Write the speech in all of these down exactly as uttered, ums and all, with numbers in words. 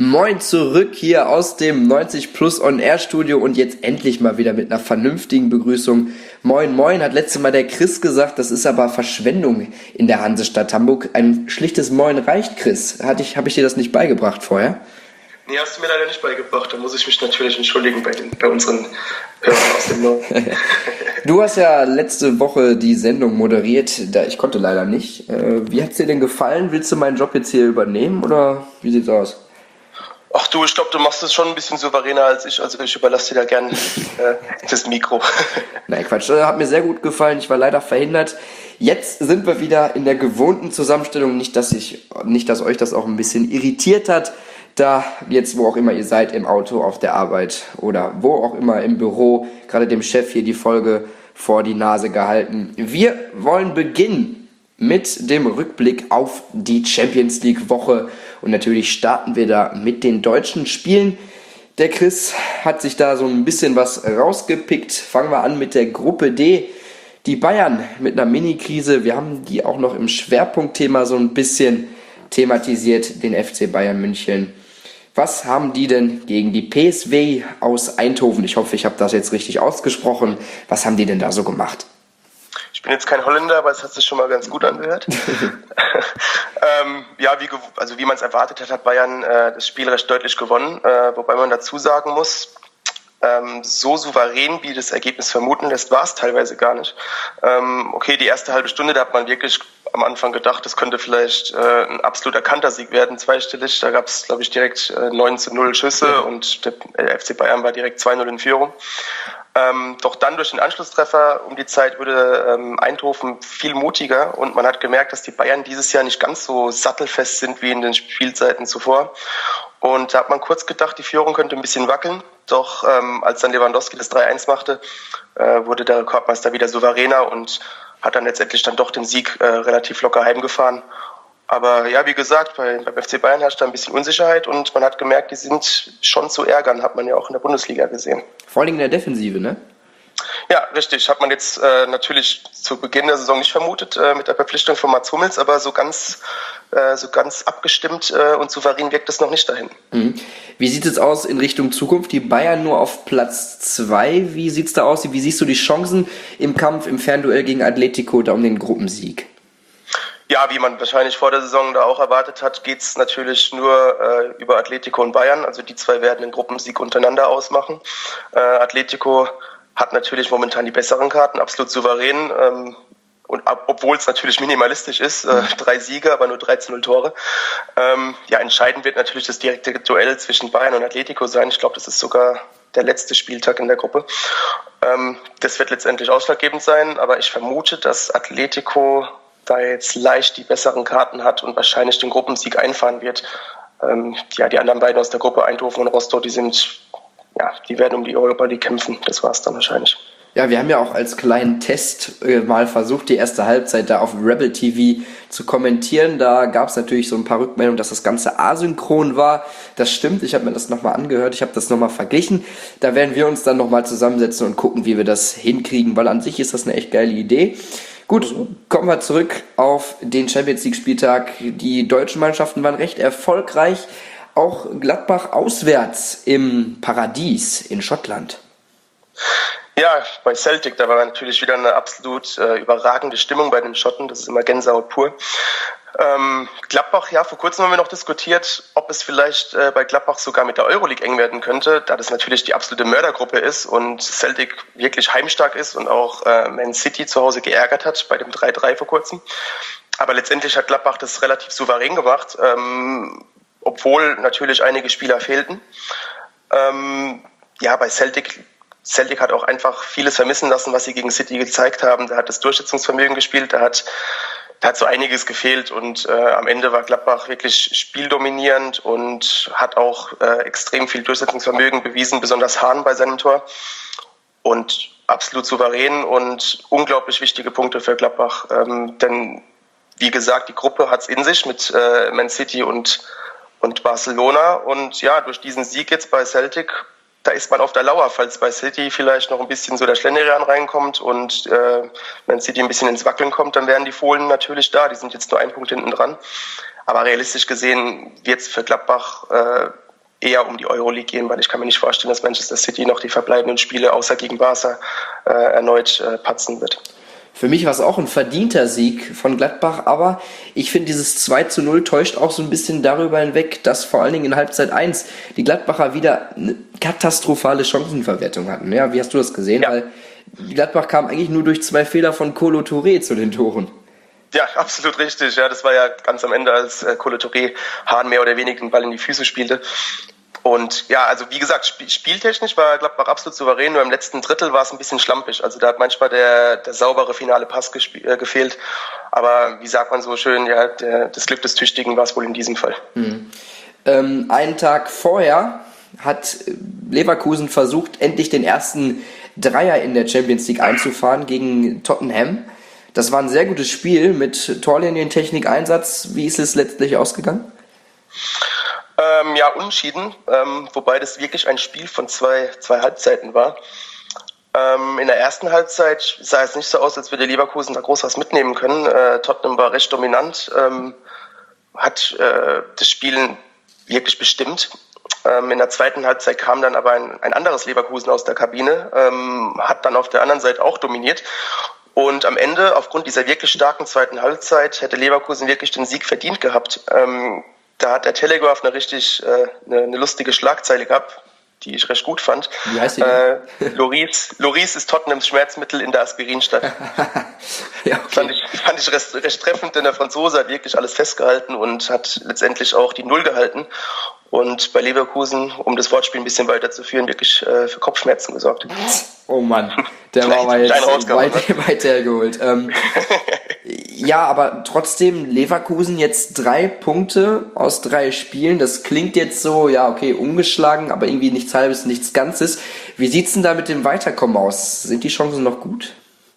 Moin zurück hier aus dem neunzig Plus On Air Studio und jetzt endlich mal wieder mit einer vernünftigen Begrüßung. Moin Moin, hat letztes Mal der Chris gesagt, das ist aber Verschwendung in der Hansestadt Hamburg. Ein schlichtes Moin reicht, Chris. Hatte ich, habe ich dir das nicht beigebracht vorher? Nee, hast du mir leider nicht beigebracht. Da muss ich mich natürlich entschuldigen bei, den, bei unseren Hörern aus dem Norden. Du hast ja letzte Woche die Sendung moderiert, da ich konnte leider nicht. Wie hat es dir denn gefallen? Willst du meinen Job jetzt hier übernehmen oder wie sieht's aus? Ach du, ich glaube, du machst es schon ein bisschen souveräner als ich, also ich überlasse dir da gern äh, das Mikro. Nein, Quatsch, hat mir sehr gut gefallen, ich war leider verhindert. Jetzt sind wir wieder in der gewohnten Zusammenstellung, nicht dass, ich, nicht, dass euch das auch ein bisschen irritiert hat, da jetzt, wo auch immer ihr seid, im Auto, auf der Arbeit oder wo auch immer im Büro, gerade dem Chef hier die Folge vor die Nase gehalten. Wir wollen beginnen mit dem Rückblick auf die Champions League Woche und natürlich starten wir da mit den deutschen Spielen. Der Chris hat sich da so ein bisschen was rausgepickt. Fangen wir an mit der Gruppe D. Die Bayern mit einer Mini-Krise. Wir haben die auch noch im Schwerpunktthema so ein bisschen thematisiert, den F C Bayern München. Was haben die denn gegen die P S V aus Eindhoven? Ich hoffe, ich habe das jetzt richtig ausgesprochen. Was haben die denn da so gemacht? Ich bin jetzt kein Holländer, aber es hat sich schon mal ganz gut angehört. ähm, ja, wie, also wie man es erwartet hat, hat Bayern äh, das Spiel recht deutlich gewonnen. Äh, wobei man dazu sagen muss, ähm, so souverän, wie das Ergebnis vermuten lässt, war es teilweise gar nicht. Ähm, okay, die erste halbe Stunde, da hat man wirklich am Anfang gedacht, das könnte vielleicht äh, ein absoluter Kantersieg werden, zweistellig. Da gab es, glaube ich, direkt äh, neun zu null Schüsse ja. Und der F C Bayern war direkt zwei null in Führung. Ähm, doch dann durch den Anschlusstreffer um die Zeit wurde ähm, Eindhoven viel mutiger und man hat gemerkt, dass die Bayern dieses Jahr nicht ganz so sattelfest sind wie in den Spielzeiten zuvor. Und da hat man kurz gedacht, die Führung könnte ein bisschen wackeln. Doch ähm, als dann Lewandowski das drei eins machte, äh, wurde der Rekordmeister wieder souveräner und hat dann letztendlich dann doch den Sieg äh, relativ locker heimgefahren. Aber ja, wie gesagt, bei, beim F C Bayern herrscht da ein bisschen Unsicherheit und man hat gemerkt, die sind schon zu ärgern, hat man ja auch in der Bundesliga gesehen. Vor allem in der Defensive, ne? Ja, richtig. Hat man jetzt äh, natürlich zu Beginn der Saison nicht vermutet äh, mit der Verpflichtung von Mats Hummels, aber so ganz, äh, so ganz abgestimmt äh, und souverän wirkt es noch nicht dahin. Mhm. Wie sieht es aus in Richtung Zukunft? Die Bayern nur auf Platz zwei. Wie sieht es da aus? Wie siehst du die Chancen im Kampf, im Fernduell gegen Atletico da um den Gruppensieg? Ja, wie man wahrscheinlich vor der Saison da auch erwartet hat, geht's natürlich nur äh, über Atletico und Bayern. Also die zwei werden den Gruppensieg untereinander ausmachen. Äh, Atletico hat natürlich momentan die besseren Karten, absolut souverän. Ähm, und ab, obwohl es natürlich minimalistisch ist, äh, drei Siege, aber nur dreizehn null Tore. Ähm, ja, entscheidend wird natürlich das direkte Duell zwischen Bayern und Atletico sein. Ich glaube, das ist sogar der letzte Spieltag in der Gruppe. Ähm, das wird letztendlich ausschlaggebend sein, aber ich vermute, dass Atletico da jetzt leicht die besseren Karten hat und wahrscheinlich den Gruppensieg einfahren wird. Ähm, ja, die anderen beiden aus der Gruppe, Eindhoven und Rostock, die sind, ja, die werden um die Europa League kämpfen. Das war's dann wahrscheinlich. Ja, wir haben ja auch als kleinen Test äh, mal versucht, die erste Halbzeit da auf Rebel T V zu kommentieren. Da gab es natürlich so ein paar Rückmeldungen, dass das Ganze asynchron war. Das stimmt, ich habe mir das nochmal angehört, ich habe das nochmal verglichen. Da werden wir uns dann nochmal zusammensetzen und gucken, wie wir das hinkriegen, weil an sich ist das eine echt geile Idee. Gut, kommen wir zurück auf den Champions League Spieltag. Die deutschen Mannschaften waren recht erfolgreich. Auch Gladbach auswärts im Paradies in Schottland. Ja, bei Celtic, da war natürlich wieder eine absolut äh, überragende Stimmung bei den Schotten. Das ist immer Gänsehaut pur. Ähm, Gladbach, ja, vor kurzem haben wir noch diskutiert, ob es vielleicht äh, bei Gladbach sogar mit der Euroleague eng werden könnte, da das natürlich die absolute Mördergruppe ist und Celtic wirklich heimstark ist und auch äh, Man City zu Hause geärgert hat bei dem drei drei vor kurzem. Aber letztendlich hat Gladbach das relativ souverän gemacht, ähm, obwohl natürlich einige Spieler fehlten. Ähm, ja, bei Celtic... Celtic hat auch einfach vieles vermissen lassen, was sie gegen City gezeigt haben. Da hat das Durchsetzungsvermögen gespielt, da hat, da hat so einiges gefehlt und äh, am Ende war Gladbach wirklich spieldominierend und hat auch äh, extrem viel Durchsetzungsvermögen bewiesen, besonders Hahn bei seinem Tor. Und absolut souverän und unglaublich wichtige Punkte für Gladbach. Ähm, denn wie gesagt, die Gruppe hat es in sich mit äh, Man City und, und Barcelona. Und ja, durch diesen Sieg jetzt bei Celtic, da ist man auf der Lauer, falls bei City vielleicht noch ein bisschen so der Schlendrian reinkommt und äh, wenn City ein bisschen ins Wackeln kommt, dann wären die Fohlen natürlich da. Die sind jetzt nur einen Punkt hinten dran. Aber realistisch gesehen wird es für Gladbach äh, eher um die Euroleague gehen, weil ich kann mir nicht vorstellen, dass Manchester City noch die verbleibenden Spiele außer gegen Barca äh, erneut äh, patzen wird. Für mich war es auch ein verdienter Sieg von Gladbach, aber ich finde, dieses zwei zu null täuscht auch so ein bisschen darüber hinweg, dass vor allen Dingen in Halbzeit eins die Gladbacher wieder eine katastrophale Chancenverwertung hatten. Ja, wie hast du das gesehen? Ja. Weil Gladbach kam eigentlich nur durch zwei Fehler von Kolo Touré zu den Toren. Ja, absolut richtig. Ja, das war ja ganz am Ende, als äh, Kolo Touré Hahn mehr oder weniger den Ball in die Füße spielte. Und ja, also wie gesagt, sp- spieltechnisch war Gladbach absolut souverän, nur im letzten Drittel war es ein bisschen schlampig. Also da hat manchmal der, der saubere finale Pass gesp- äh, gefehlt. Aber wie sagt man so schön, ja, der, das Glück des Tüchtigen war es wohl in diesem Fall. Mhm. Ähm, einen Tag vorher hat Leverkusen versucht, endlich den ersten Dreier in der Champions League einzufahren gegen Tottenham. Das war ein sehr gutes Spiel mit Torlinientechnik-Einsatz. Wie ist es letztlich ausgegangen? Ähm, ja, unentschieden, ähm, wobei das wirklich ein Spiel von zwei, zwei Halbzeiten war. Ähm, in der ersten Halbzeit sah es nicht so aus, als würde Leverkusen da groß was mitnehmen können. Äh, Tottenham war recht dominant, ähm, hat äh, das Spiel wirklich bestimmt. Ähm, in der zweiten Halbzeit kam dann aber ein, ein anderes Leverkusen aus der Kabine, ähm, hat dann auf der anderen Seite auch dominiert. Und am Ende, aufgrund dieser wirklich starken zweiten Halbzeit, hätte Leverkusen wirklich den Sieg verdient gehabt. Ähm, Da hat der Telegraph eine richtig äh, eine, eine lustige Schlagzeile gehabt, die ich recht gut fand. Wie heißt die denn? Äh, Loris, Loris ist Tottenhams Schmerzmittel in der Aspirinstadt. Ja, okay. Fand ich, fand ich recht, recht treffend, denn der Franzose hat wirklich alles festgehalten und hat letztendlich auch die Null gehalten. Und bei Leverkusen, um das Wortspiel ein bisschen weiterzuführen, wirklich äh, für Kopfschmerzen gesorgt. Oh Mann, der war mal jetzt weit, weit hergeholt. Ähm, ja, aber trotzdem Leverkusen jetzt drei Punkte aus drei Spielen. Das klingt jetzt so, ja okay, ungeschlagen, aber irgendwie nichts Halbes, nichts Ganzes. Wie sieht's denn da mit dem Weiterkommen aus? Sind die Chancen noch gut?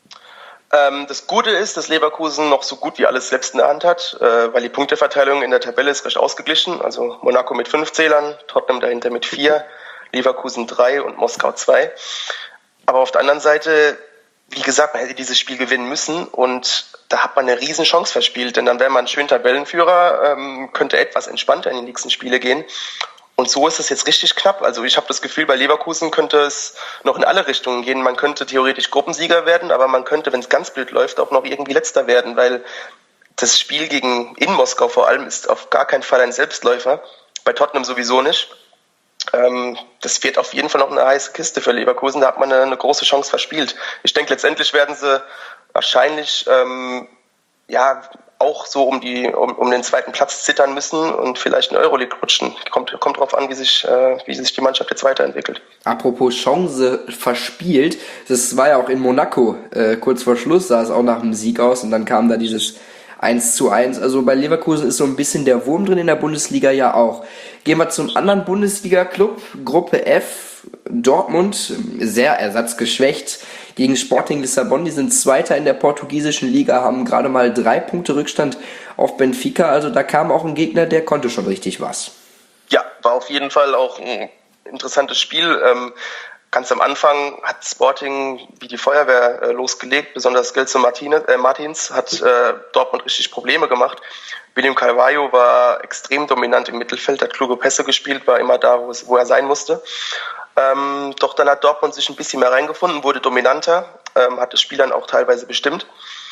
Ähm, das Gute ist, dass Leverkusen noch so gut wie alles selbst in der Hand hat, äh, weil die Punkteverteilung in der Tabelle ist recht ausgeglichen. Also Monaco mit fünf Zählern, Tottenham dahinter mit vier, Leverkusen drei und Moskau zwei. Aber auf der anderen Seite, wie gesagt, man hätte dieses Spiel gewinnen müssen und da hat man eine riesen Chance verspielt, denn dann wäre man schön Tabellenführer, ähm, könnte etwas entspannter in die nächsten Spiele gehen. Und so ist es jetzt richtig knapp. Also ich habe das Gefühl, bei Leverkusen könnte es noch in alle Richtungen gehen. Man könnte theoretisch Gruppensieger werden, aber man könnte, wenn es ganz blöd läuft, auch noch irgendwie Letzter werden, weil das Spiel gegen in Moskau vor allem ist auf gar keinen Fall ein Selbstläufer. Bei Tottenham sowieso nicht. Ähm, das wird auf jeden Fall noch eine heiße Kiste für Leverkusen. Da hat man eine, eine große Chance verspielt. Ich denke, letztendlich werden sie wahrscheinlich ähm, ja auch so um die um, um den zweiten Platz zittern müssen und vielleicht in Euroleague rutschen. Kommt kommt drauf an, wie sich äh, wie sich die Mannschaft jetzt weiterentwickelt. Apropos Chance verspielt, das war ja auch in Monaco äh, kurz vor Schluss, sah es auch nach einem Sieg aus und dann kam da dieses eins zu eins. Also bei Leverkusen ist so ein bisschen der Wurm drin, in der Bundesliga ja auch. Gehen wir zum anderen Bundesliga-Club, Gruppe F, Dortmund, sehr ersatzgeschwächt gegen Sporting Lissabon. Die sind Zweiter in der portugiesischen Liga, haben gerade mal drei Punkte Rückstand auf Benfica. Also da kam auch ein Gegner, der konnte schon richtig was. Ja, war auf jeden Fall auch ein interessantes Spiel. Ähm, Ganz am Anfang hat Sporting wie die Feuerwehr äh, losgelegt, besonders Gelso Martinez, äh, Martins hat äh, Dortmund richtig Probleme gemacht. William Carvalho war extrem dominant im Mittelfeld, hat kluge Pässe gespielt, war immer da, wo, es, wo er sein musste. Ähm, doch dann hat Dortmund sich ein bisschen mehr reingefunden, wurde dominanter, ähm, hat das Spiel dann auch teilweise bestimmt.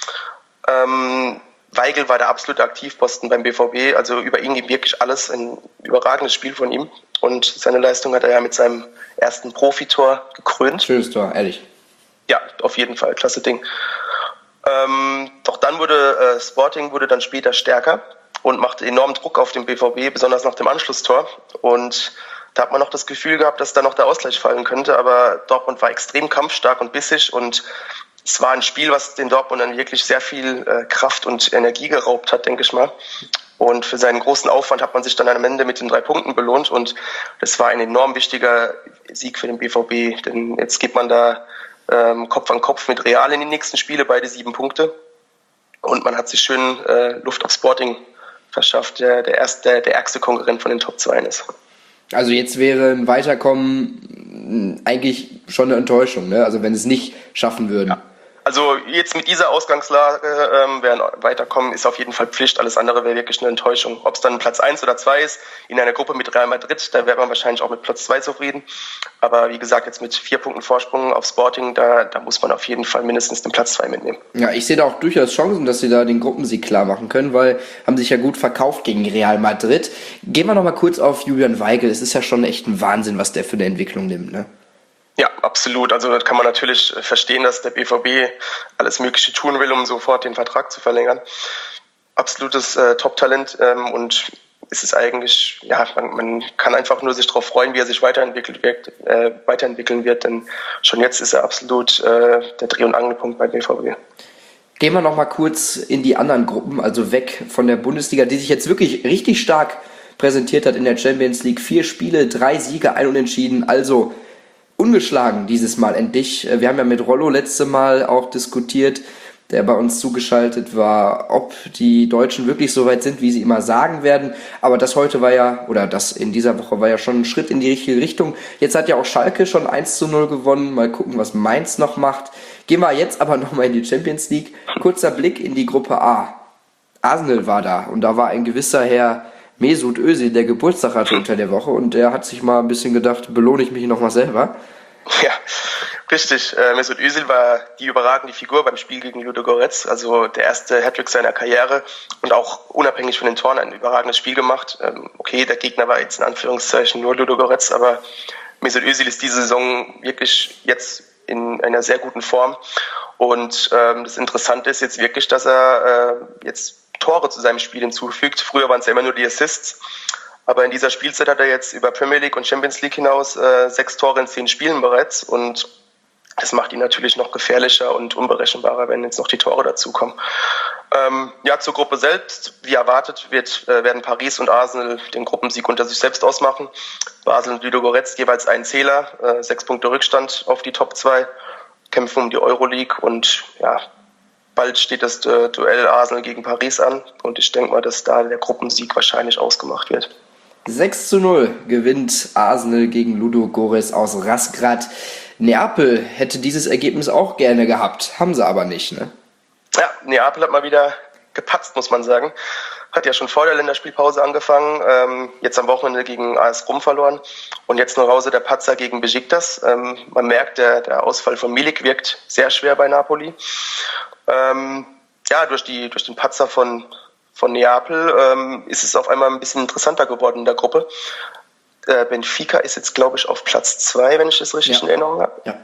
Ähm, Weigl war der absolute Aktivposten beim B V B, also über ihn ging wirklich alles, ein überragendes Spiel von ihm. Und seine Leistung hat er ja mit seinem ersten Profitor gekrönt. Schönes Tor, ehrlich. Ja, auf jeden Fall, klasse Ding. Ähm, doch dann wurde äh, Sporting wurde dann später stärker und machte enormen Druck auf den B V B, besonders nach dem Anschlusstor. Und da hat man noch das Gefühl gehabt, dass da noch der Ausgleich fallen könnte. Aber Dortmund war extrem kampfstark und bissig und es war ein Spiel, was den Dortmundern wirklich sehr viel äh, Kraft und Energie geraubt hat, denke ich mal. Und für seinen großen Aufwand hat man sich dann am Ende mit den drei Punkten belohnt. Und das war ein enorm wichtiger Sieg für den B V B. Denn jetzt geht man da ähm, Kopf an Kopf mit Real in die nächsten Spiele, beide sieben Punkte. Und man hat sich schön äh, Luft auf Sporting verschafft, der der, erste, der der ärgste Konkurrent von den Top zwei ist. Also jetzt wäre ein Weiterkommen eigentlich schon eine Enttäuschung, ne? Also wenn sie es nicht schaffen würden. Ja. Also jetzt mit dieser Ausgangslage ähm, werden weiterkommen, ist auf jeden Fall Pflicht. Alles andere wäre wirklich eine Enttäuschung. Ob es dann Platz eins oder zwei ist, in einer Gruppe mit Real Madrid, da wäre man wahrscheinlich auch mit Platz zwei zufrieden. Aber wie gesagt, jetzt mit vier Punkten Vorsprung auf Sporting, da, da muss man auf jeden Fall mindestens den Platz zwei mitnehmen. Ja, ich sehe da auch durchaus Chancen, dass sie da den Gruppensieg klar machen können, weil haben sich ja gut verkauft gegen Real Madrid. Gehen wir noch mal kurz auf Julian Weigl. Es ist ja schon echt ein Wahnsinn, was der für eine Entwicklung nimmt, ne? Ja, absolut. Also das kann man natürlich verstehen, dass der B V B alles Mögliche tun will, um sofort den Vertrag zu verlängern. Absolutes äh, Top-Talent ähm, und es ist eigentlich, ja, man, man kann einfach nur sich darauf freuen, wie er sich weiterentwickelt wird, äh, weiterentwickeln wird, denn schon jetzt ist er absolut äh, der Dreh- und Angelpunkt bei B V B. Gehen wir noch mal kurz in die anderen Gruppen, also weg von der Bundesliga, die sich jetzt wirklich richtig stark präsentiert hat in der Champions League. Vier Spiele, drei Siege, ein Unentschieden, also ungeschlagen dieses Mal endlich. Wir haben ja mit Rollo letzte Mal auch diskutiert, der bei uns zugeschaltet war, ob die Deutschen wirklich so weit sind, wie sie immer sagen werden. Aber das heute war ja, oder das in dieser Woche war ja schon ein Schritt in die richtige Richtung. Jetzt hat ja auch Schalke schon eins zu null gewonnen. Mal gucken, was Mainz noch macht. Gehen wir jetzt aber nochmal in die Champions League. Kurzer Blick in die Gruppe A. Arsenal war da und da war ein gewisser Herr Mesut Özil, der Geburtstag hatte unter der Woche, und der hat sich mal ein bisschen gedacht, belohne ich mich nochmal selber. Ja, richtig. Äh, Mesut Özil war die überragende Figur beim Spiel gegen Ludogorets, also der erste Hattrick seiner Karriere und auch unabhängig von den Toren ein überragendes Spiel gemacht. Ähm, okay, der Gegner war jetzt in Anführungszeichen nur Ludogorets, aber Mesut Özil ist diese Saison wirklich jetzt in einer sehr guten Form und ähm, das Interessante ist jetzt wirklich, dass er äh, jetzt Tore zu seinem Spiel hinzufügt. Früher waren es ja immer nur die Assists. Aber in dieser Spielzeit hat er jetzt über Premier League und Champions League hinaus äh, sechs Tore in zehn Spielen bereits. Und das macht ihn natürlich noch gefährlicher und unberechenbarer, wenn jetzt noch die Tore dazukommen. Ähm, ja, zur Gruppe selbst. Wie erwartet wird, äh, werden Paris und Arsenal den Gruppensieg unter sich selbst ausmachen. Basel und Ludogorets jeweils einen Zähler, äh, sechs Punkte Rückstand auf die Top zwei, kämpfen um die Euroleague und ja, bald steht das äh, Duell Arsenal gegen Paris an und ich denke mal, dass da der Gruppensieg wahrscheinlich ausgemacht wird. sechs zu null gewinnt Arsenal gegen Ludogorets aus Razgrad. Neapel hätte dieses Ergebnis auch gerne gehabt, haben sie aber nicht, ne? Ja, Neapel hat mal wieder gepatzt, muss man sagen. Hat ja schon vor der Länderspielpause angefangen, ähm, jetzt am Wochenende gegen A S Rom verloren und jetzt nach Hause der Patzer gegen Besiktas. Ähm, man merkt, der, der Ausfall von Milik wirkt sehr schwer bei Napoli. Ähm, ja, durch, die, durch den Patzer von, von Neapel ähm, ist es auf einmal ein bisschen interessanter geworden in der Gruppe. Äh, Benfica ist jetzt, glaube ich, auf Platz zwei, wenn ich das richtig Ja. in Erinnerung habe. Ja.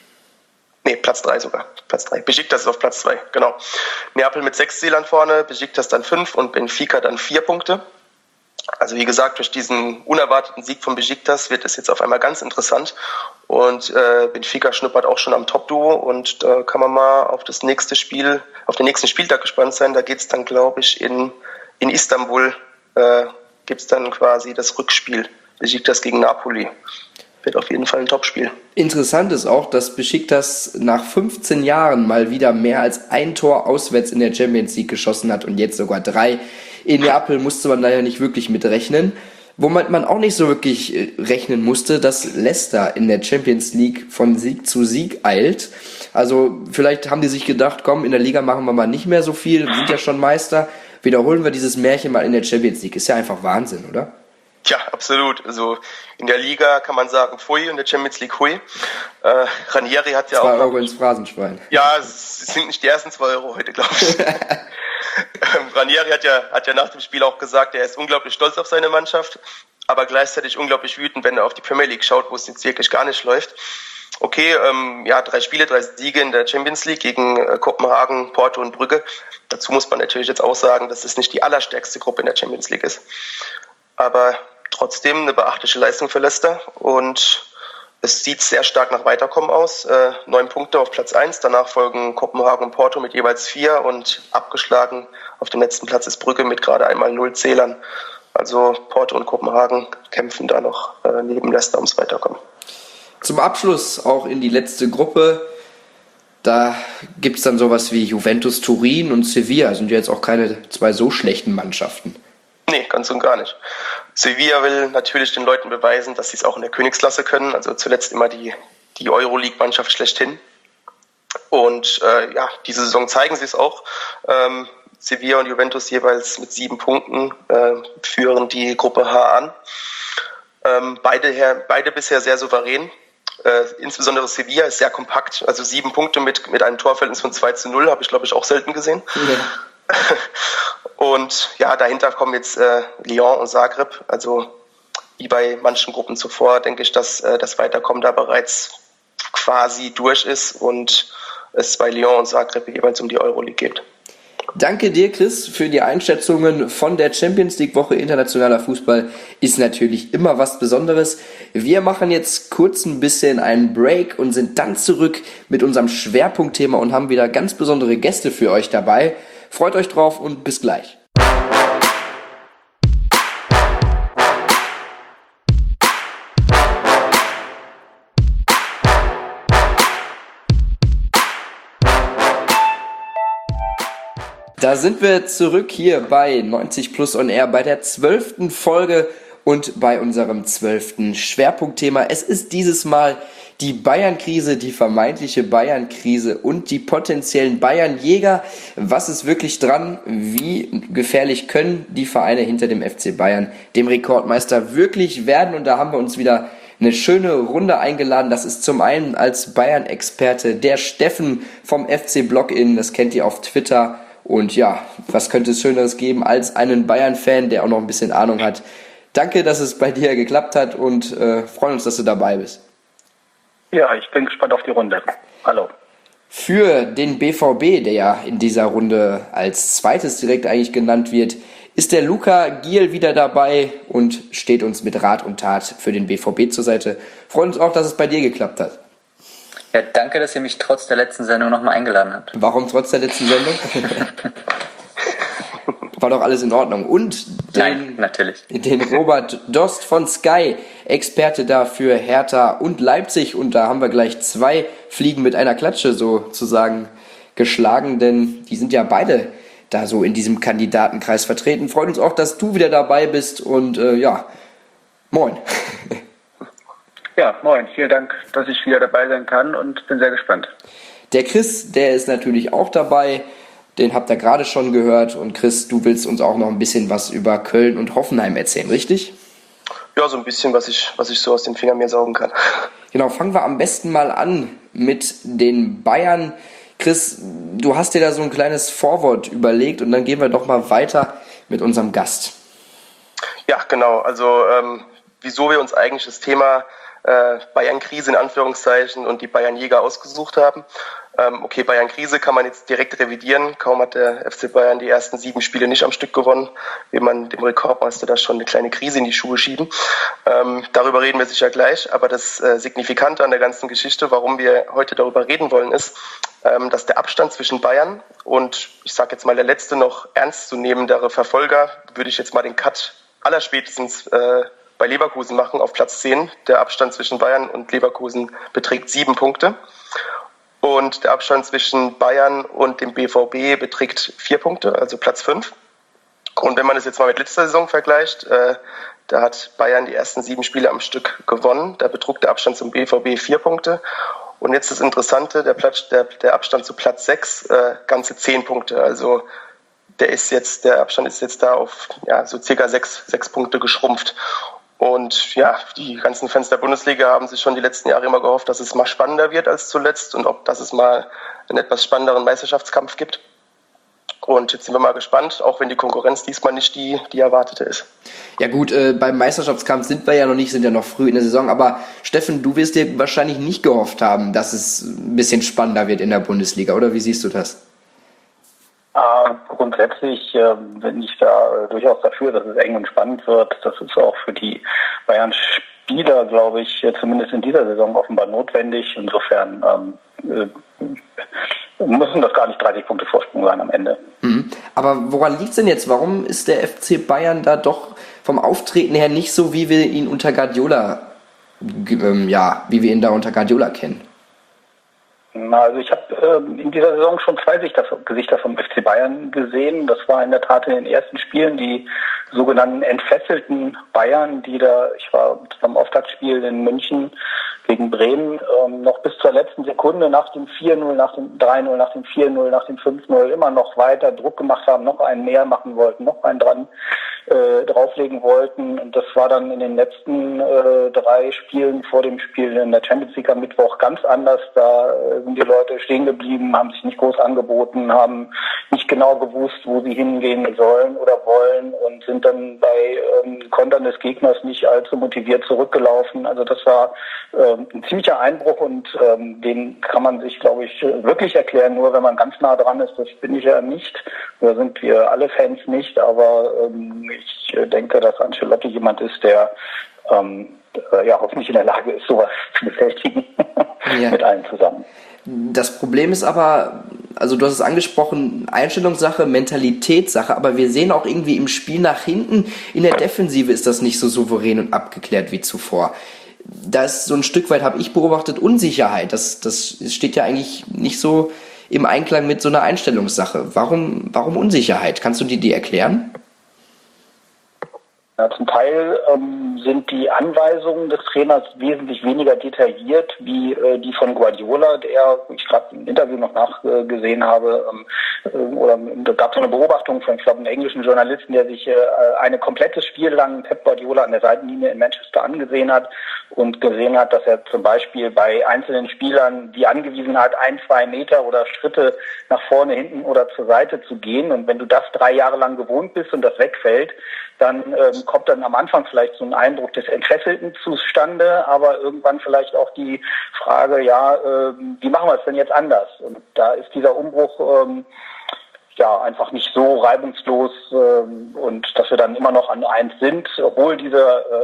Nee, Platz drei sogar. Platz drei. Besiktas ist auf Platz zwei, genau. Neapel mit sechs Zählern vorne, Besiktas dann fünf und Benfica dann vier Punkte. Also wie gesagt, durch diesen unerwarteten Sieg von Besiktas wird es jetzt auf einmal ganz interessant. Und äh, Benfica schnuppert auch schon am Top-Duo und da kann man mal auf das nächste Spiel, auf den nächsten Spieltag gespannt sein. Da geht es dann, glaube ich, in, in Istanbul äh, gibt es dann quasi das Rückspiel. Besiktas gegen Napoli. Wird auf jeden Fall ein Topspiel. Interessant ist auch, dass Besiktas nach fünfzehn Jahren mal wieder mehr als ein Tor auswärts in der Champions League geschossen hat und jetzt sogar drei. In Neapel musste man da ja nicht wirklich mit rechnen. Womit man auch nicht so wirklich rechnen musste, dass Leicester in der Champions League von Sieg zu Sieg eilt. Also vielleicht haben die sich gedacht, komm, in der Liga machen wir mal nicht mehr so viel, wir sind ja schon Meister, wiederholen wir dieses Märchen mal in der Champions League. Ist ja einfach Wahnsinn, oder? Ja, absolut. Also in der Liga kann man sagen, pfui, in der Champions League hui. Äh, Ranieri hat ja Zwei auch... Euro ins Phrasenschwein. Ja, es sind nicht die ersten zwei Euro heute, glaube ich. ähm, Ranieri hat ja, hat ja nach dem Spiel auch gesagt, er ist unglaublich stolz auf seine Mannschaft, aber gleichzeitig unglaublich wütend, wenn er auf die Premier League schaut, wo es jetzt wirklich gar nicht läuft. Okay, ähm, ja, drei Spiele, drei Siege in der Champions League gegen äh, Kopenhagen, Porto und Brügge. Dazu muss man natürlich jetzt auch sagen, dass es nicht die allerstärkste Gruppe in der Champions League ist. Aber trotzdem eine beachtliche Leistung für Leicester und es sieht sehr stark nach Weiterkommen aus. Äh, neun Punkte auf Platz eins, danach folgen Kopenhagen und Porto mit jeweils vier und abgeschlagen auf dem letzten Platz ist Brügge mit gerade einmal null Zählern. Also Porto und Kopenhagen kämpfen da noch äh, neben Leicester ums Weiterkommen. Zum Abschluss auch in die letzte Gruppe. Da gibt es dann sowas wie Juventus Turin und Sevilla. Sind ja jetzt auch keine zwei so schlechten Mannschaften. Nee, ganz und gar nicht. Sevilla will natürlich den Leuten beweisen, dass sie es auch in der Königsklasse können. Also zuletzt immer die, die Euroleague-Mannschaft schlechthin. Und äh, ja, diese Saison zeigen sie es auch. Ähm, Sevilla und Juventus jeweils mit sieben Punkten äh, führen die Gruppe H an. Ähm, beide, her, beide bisher sehr souverän. Äh, insbesondere Sevilla ist sehr kompakt. Also sieben Punkte mit, mit einem Torverhältnis von zwei zu null habe ich, glaube ich, auch selten gesehen. Ja. Und ja, dahinter kommen jetzt äh, Lyon und Zagreb. Also wie bei manchen Gruppen zuvor, denke ich, dass äh, das Weiterkommen da bereits quasi durch ist und es bei Lyon und Zagreb jeweils um die Euroleague geht. Danke dir, Chris, für die Einschätzungen von der Champions League Woche. Internationaler Fußball ist natürlich immer was Besonderes. Wir machen jetzt kurz ein bisschen einen Break und sind dann zurück mit unserem Schwerpunktthema und haben wieder ganz besondere Gäste für euch dabei. Freut euch drauf und bis gleich. Da sind wir zurück hier bei neunzig Plus On Air bei der zwölften Folge und bei unserem zwölften Schwerpunktthema. Es ist dieses Mal die Bayern-Krise, die vermeintliche Bayern-Krise und die potenziellen Bayern-Jäger. Was ist wirklich dran? Wie gefährlich können die Vereine hinter dem F C Bayern, dem Rekordmeister, wirklich werden? Und da haben wir uns wieder eine schöne Runde eingeladen. Das ist zum einen als Bayern-Experte der Steffen vom F C Blog-In. Das kennt ihr auf Twitter. Und ja, was könnte es Schöneres geben als einen Bayern-Fan, der auch noch ein bisschen Ahnung hat. Danke, dass es bei dir geklappt hat und äh, freuen uns, dass du dabei bist. Ja, ich bin gespannt auf die Runde. Hallo. Für den B V B, der ja in dieser Runde als zweites direkt eigentlich genannt wird, ist der Luca Giel wieder dabei und steht uns mit Rat und Tat für den B V B zur Seite. Freuen uns auch, dass es bei dir geklappt hat. Ja, danke, dass ihr mich trotz der letzten Sendung nochmal eingeladen habt. Warum trotz der letzten Sendung? War doch alles in Ordnung. Und den, Nein, natürlich. den Robert Dost von Sky, Experte da für Hertha und Leipzig. Und da haben wir gleich zwei Fliegen mit einer Klatsche sozusagen geschlagen, denn die sind ja beide da so in diesem Kandidatenkreis vertreten. Freut uns auch, dass du wieder dabei bist und äh, ja, moin. Ja, moin. Vielen Dank, dass ich wieder dabei sein kann und bin sehr gespannt. Der Chris, der ist natürlich auch dabei. Den habt ihr gerade schon gehört. Und Chris, du willst uns auch noch ein bisschen was über Köln und Hoffenheim erzählen, richtig? Ja, so ein bisschen, was ich, was ich so aus den Fingern mir saugen kann. Genau, fangen wir am besten mal an mit den Bayern. Chris, du hast dir da so ein kleines Vorwort überlegt und dann gehen wir doch mal weiter mit unserem Gast. Ja, genau. Also ähm, wieso wir uns eigentlich das Thema äh, Bayern-Krise in Anführungszeichen und die Bayern-Jäger ausgesucht haben. Ähm, okay, Bayern-Krise kann man jetzt direkt revidieren. Kaum hat der F C Bayern die ersten sieben Spiele nicht am Stück gewonnen, will man dem Rekordmeister da schon eine kleine Krise in die Schuhe schieben. Ähm, darüber reden wir sicher gleich, aber das äh, Signifikante an der ganzen Geschichte, warum wir heute darüber reden wollen, ist, ähm, dass der Abstand zwischen Bayern und, ich sage jetzt mal, der letzte noch ernstzunehmendere Verfolger, würde ich jetzt mal den Cut allerspätestens äh, bei Leverkusen machen, auf Platz zehn. Der Abstand zwischen Bayern und Leverkusen beträgt sieben Punkte. Und der Abstand zwischen Bayern und dem B V B beträgt vier Punkte, also Platz fünf. Und wenn man das jetzt mal mit letzter Saison vergleicht, äh, da hat Bayern die ersten sieben Spiele am Stück gewonnen. Da betrug der Abstand zum B V B vier Punkte. Und jetzt das Interessante, der, Platz, der, der Abstand zu Platz sechs, äh, ganze zehn Punkte. Also der ist jetzt, der Abstand ist jetzt da auf ja, so circa sechs, sechs Punkte geschrumpft. Und ja, die ganzen Fans der Bundesliga haben sich schon die letzten Jahre immer gehofft, dass es mal spannender wird als zuletzt und ob dass es mal einen etwas spannenderen Meisterschaftskampf gibt. Und jetzt sind wir mal gespannt, auch wenn die Konkurrenz diesmal nicht die, die erwartete ist. Ja gut, äh, beim Meisterschaftskampf sind wir ja noch nicht, sind ja noch früh in der Saison. Aber Steffen, du wirst dir wahrscheinlich nicht gehofft haben, dass es ein bisschen spannender wird in der Bundesliga, oder wie siehst du das? Äh, grundsätzlich äh, bin ich da äh, durchaus dafür, dass es eng und spannend wird. Das ist auch für die Bayern-Spieler, glaube ich, äh, zumindest in dieser Saison offenbar notwendig. Insofern ähm, äh, müssen das gar nicht dreißig Punkte Vorsprung sein am Ende. Mhm. Aber woran liegt es denn jetzt? Warum ist der F C Bayern da doch vom Auftreten her nicht so, wie wir ihn unter Guardiola, ähm, ja, wie wir ihn da unter Guardiola kennen? Also ich habe ähm, in dieser Saison schon zwei Gesichter, Gesichter vom F C Bayern gesehen. Das war in der Tat in den ersten Spielen die sogenannten entfesselten Bayern, die da, ich war beim Auftaktspiel in München gegen Bremen, ähm, noch bis zur letzten Sekunde nach dem vier null, nach dem drei null, nach dem vier null, nach dem fünf null immer noch weiter Druck gemacht haben, noch einen mehr machen wollten, noch einen dran äh, drauflegen wollten. Und das war dann in den letzten äh, drei Spielen vor dem Spiel in der Champions League am Mittwoch ganz anders. Da äh, sind die Leute stehen geblieben, haben sich nicht groß angeboten, haben nicht genau gewusst, wo sie hingehen sollen oder wollen und sind dann bei ähm, Kontern des Gegners nicht allzu motiviert zurückgelaufen. Also das war ähm, ein ziemlicher Einbruch und ähm, den kann man sich, glaube ich, wirklich erklären, nur wenn man ganz nah dran ist. Das bin ich ja nicht. Da sind wir alle Fans nicht, aber ähm, ich denke, dass Ancelotti jemand ist, der ähm, äh, ja hoffentlich in der Lage ist, sowas zu bewältigen Ja. mit allen zusammen. Das Problem ist aber, also du hast es angesprochen, Einstellungssache, Mentalitätssache, aber wir sehen auch irgendwie im Spiel nach hinten, in der Defensive ist das nicht so souverän und abgeklärt wie zuvor. Da ist so ein Stück weit, habe ich beobachtet, Unsicherheit. Das, das steht ja eigentlich nicht so im Einklang mit so einer Einstellungssache. Warum, warum Unsicherheit? Kannst du dir die erklären? Ja, zum Teil ähm, sind die Anweisungen des Trainers wesentlich weniger detailliert wie äh, die von Guardiola, der, wo ich gerade im Interview noch nachgesehen äh, habe, ähm, äh, oder da gab es eine Beobachtung von, ich glaube, einem englischen Journalisten, der sich äh, eine komplettes Spiel lang Pep Guardiola an der Seitenlinie in Manchester angesehen hat und gesehen hat, dass er zum Beispiel bei einzelnen Spielern die angewiesen hat, ein, zwei Meter oder Schritte nach vorne, hinten oder zur Seite zu gehen. Und wenn du das drei Jahre lang gewohnt bist und das wegfällt, dann ähm, kommt dann am Anfang vielleicht so ein Eindruck des Entfesselten zustande, aber irgendwann vielleicht auch die Frage, ja, äh, wie machen wir es denn jetzt anders? Und da ist dieser Umbruch ähm, ja einfach nicht so reibungslos ähm, und dass wir dann immer noch an eins sind, obwohl dieser äh,